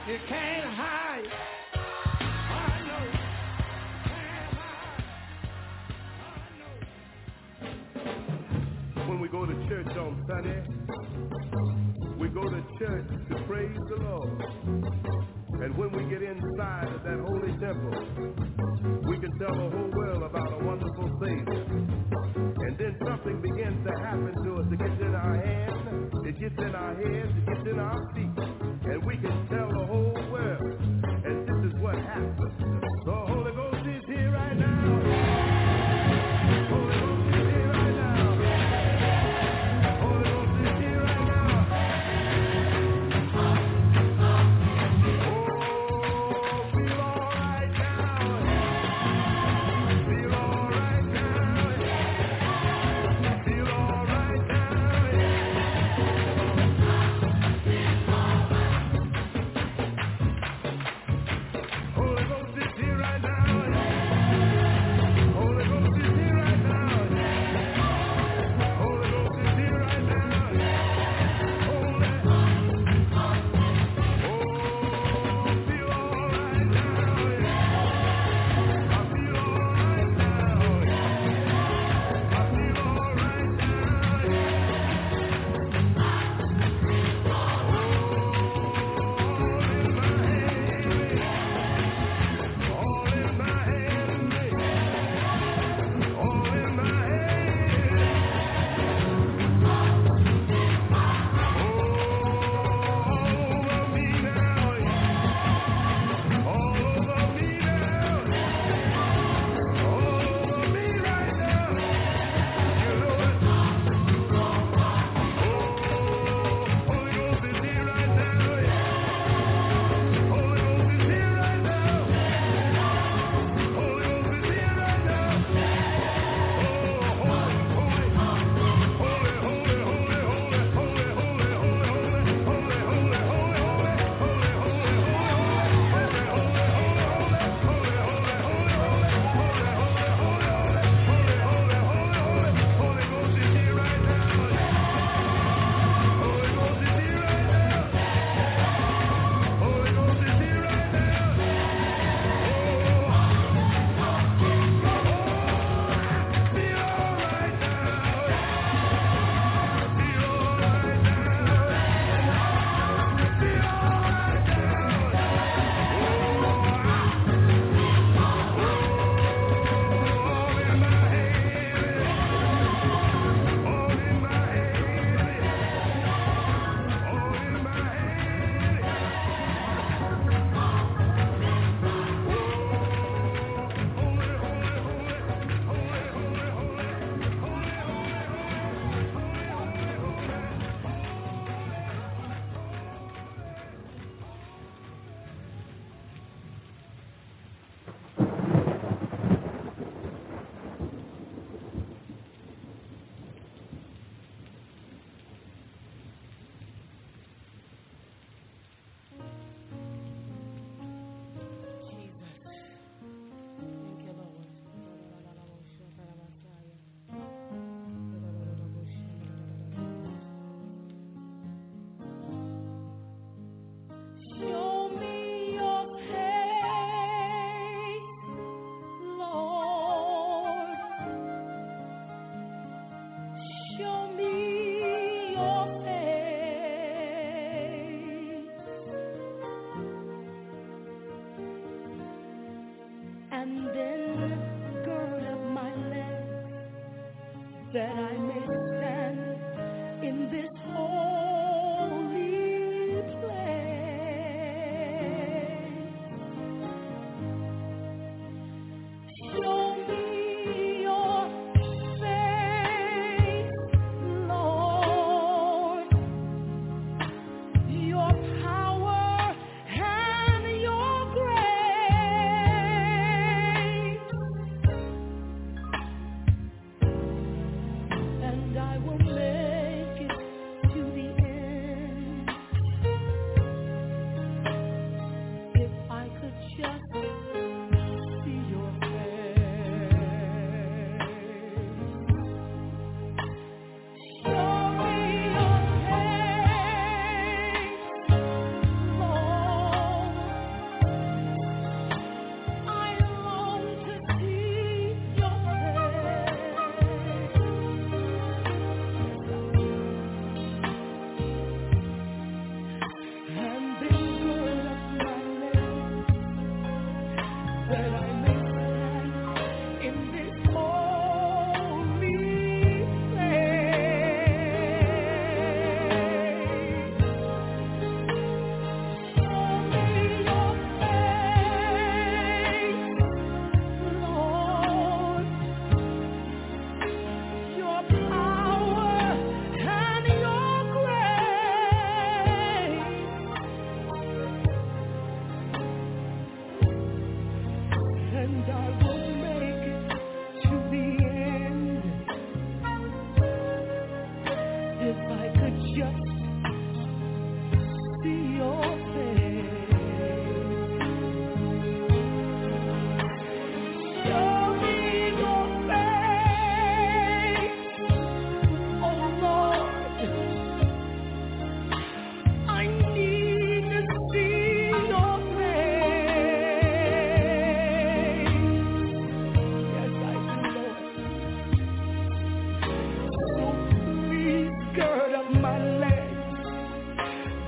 You can't hide. I know. When we go to church on Sunday, we go to church to praise the Lord. And when we get inside of that holy temple, we can tell the whole world about a wonderful Savior. And then something begins to happen to us. It gets in our hands, it gets in our heads, it gets in our feet. And we can tell the whole world. And this is what happens. The Holy Ghost is here right now. Holy Ghost is here right now. Holy Ghost is here right now.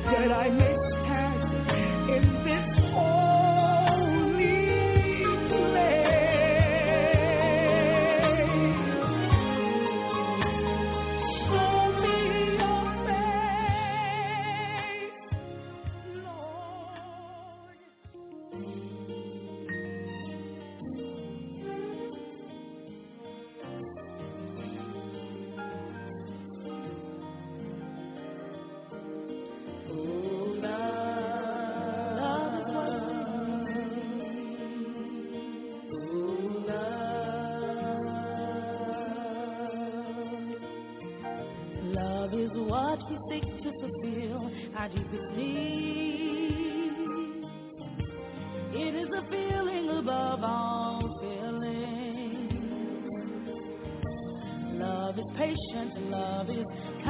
that I may stand in this holy place. Show me your face, Lord. Love is what we seek to fulfill our deepest needs. It is a feeling above all feelings. Love is patient, love is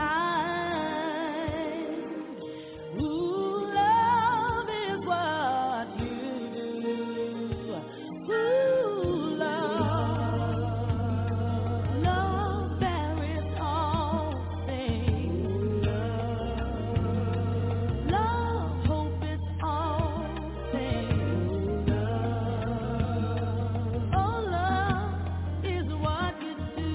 kind. Ooh, love is what you do. Ooh, love, love bears all things. Love hopes all things. Oh, love is what you do.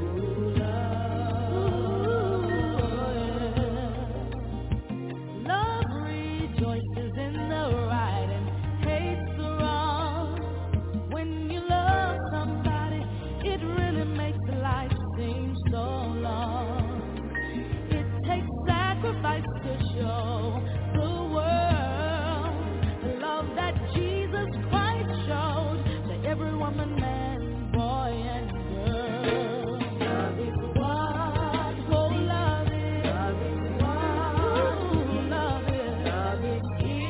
Love rejoices in the right and hates the wrong. When you love somebody, it really makes life seem so long. It takes sacrifice to show the world the love that Jesus Christ showed to every woman, man, boy, and girl. Love is what, oh, love is. Love is what, ooh, love is. Love is here.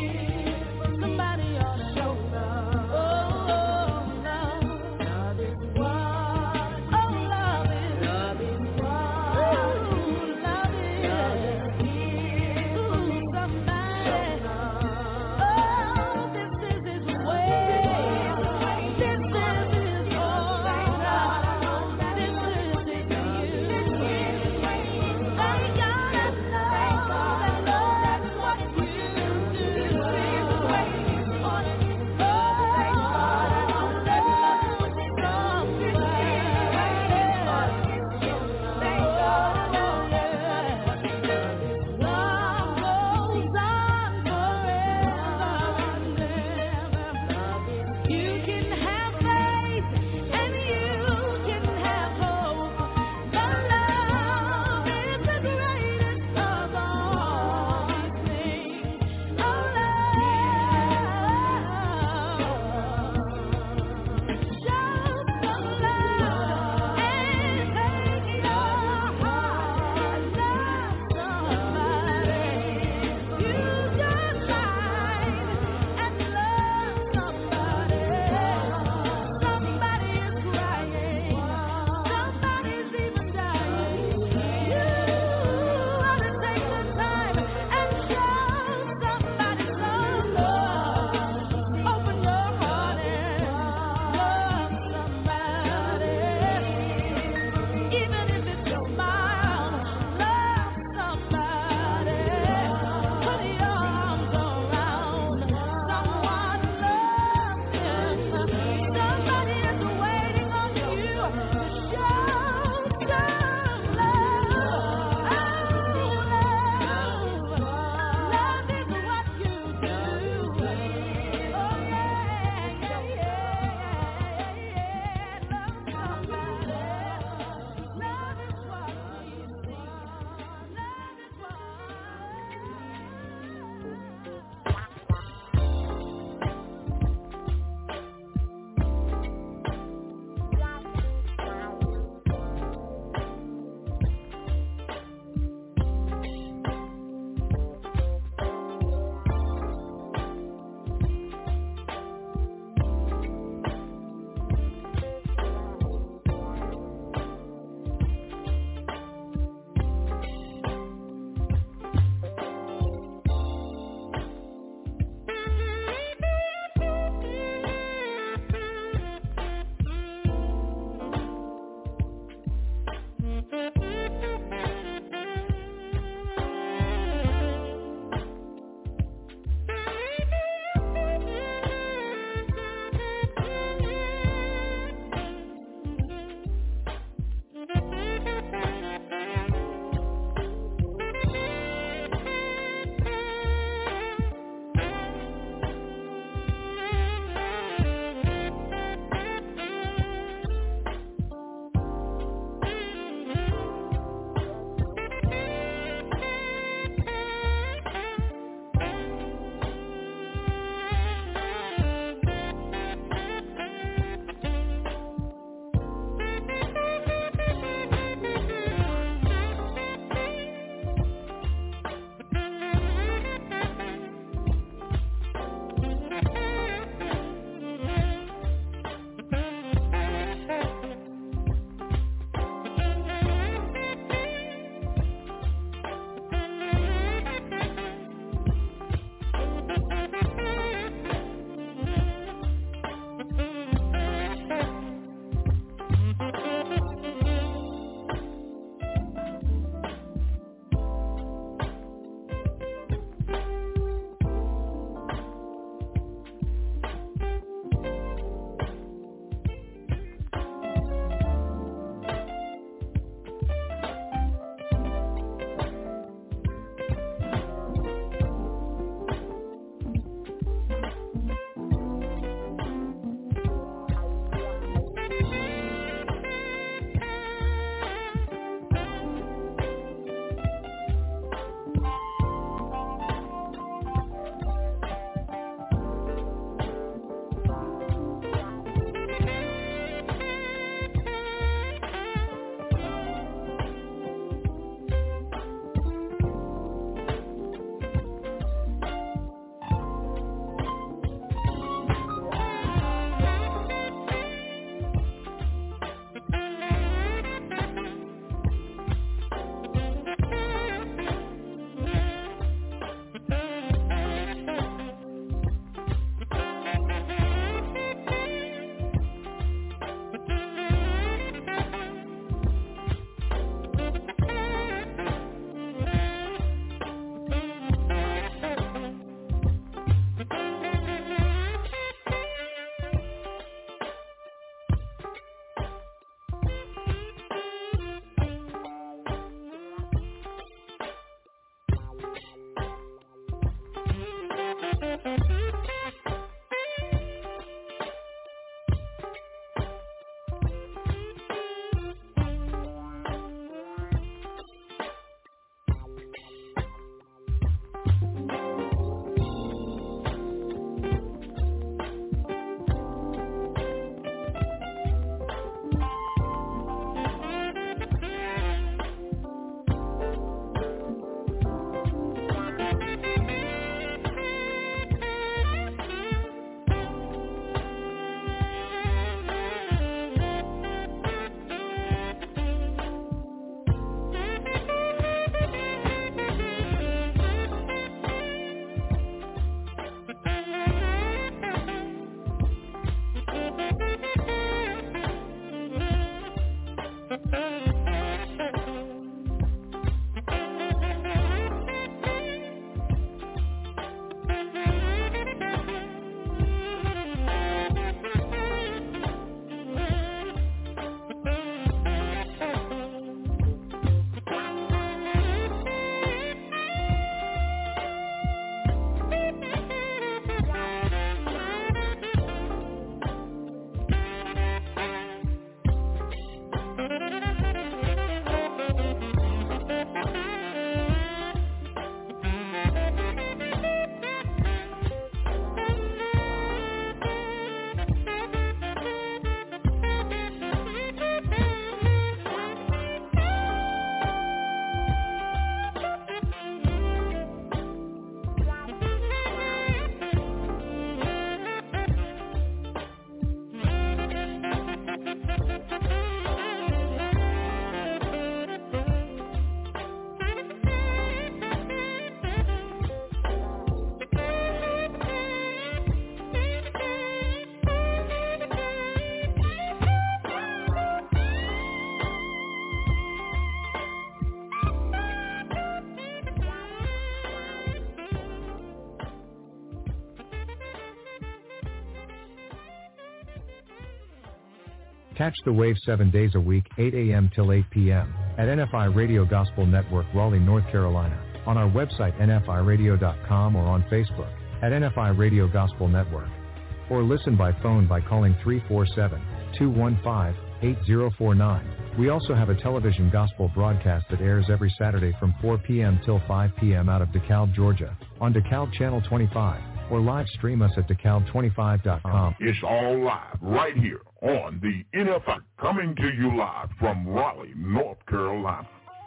Catch the wave seven days a week, eight a.m. till eight p.m. at N F I Radio Gospel Network, Raleigh, North Carolina, on our website N F I radio dot com or on Facebook at N F I Radio Gospel Network. Or listen by phone by calling three four seven, two one five, eight zero four nine. We also have a television gospel broadcast that airs every Saturday from four p.m. till five p.m. out of DeKalb, Georgia, on DeKalb Channel twenty-five, or live stream us at DeKalb twenty-five dot com. It's all live right here on the N F I, coming to you live from Raleigh, North Carolina.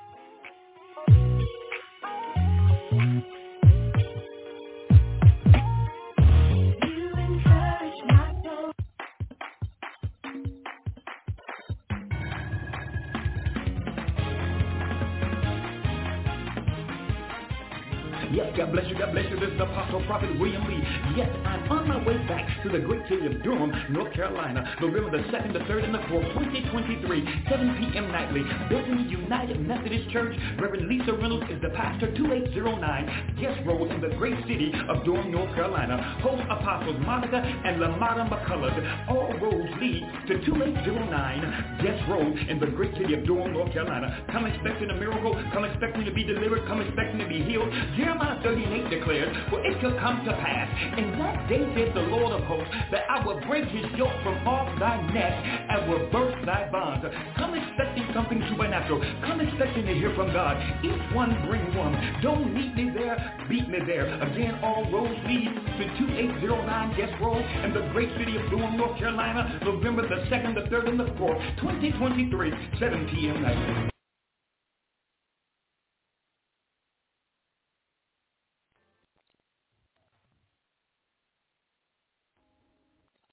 Yes, God bless you, God bless you. This is Apostle Prophet William Lee. Yes, I'm on my way back to the great city of Durham, North Carolina, November the second, the third, and the fourth, twenty twenty-three, seven p.m. nightly. Bethany United Methodist Church. Reverend Lisa Reynolds is the pastor, twenty-eight oh nine Guest Road in the great city of Durham, North Carolina. Host Apostles Monica and LaMotta McCullough. All roads lead to twenty-eight oh nine Guest Road in the great city of Durham, North Carolina. Come expecting a miracle. Come expecting to be delivered. Come expecting to be healed. Jeremiah thirty and eight declares, for it shall come to pass, in that day says the Lord of hosts, that I will break his yoke from off thy neck and will burst thy bonds. Come expecting something supernatural. Come expecting to hear from God. Each one bring one. Don't meet me there, beat me there. Again, all roads lead to twenty-eight oh nine Guest Road in the great city of Durham, North Carolina, November the second, the third, and the fourth, twenty twenty-three, seven p.m. night.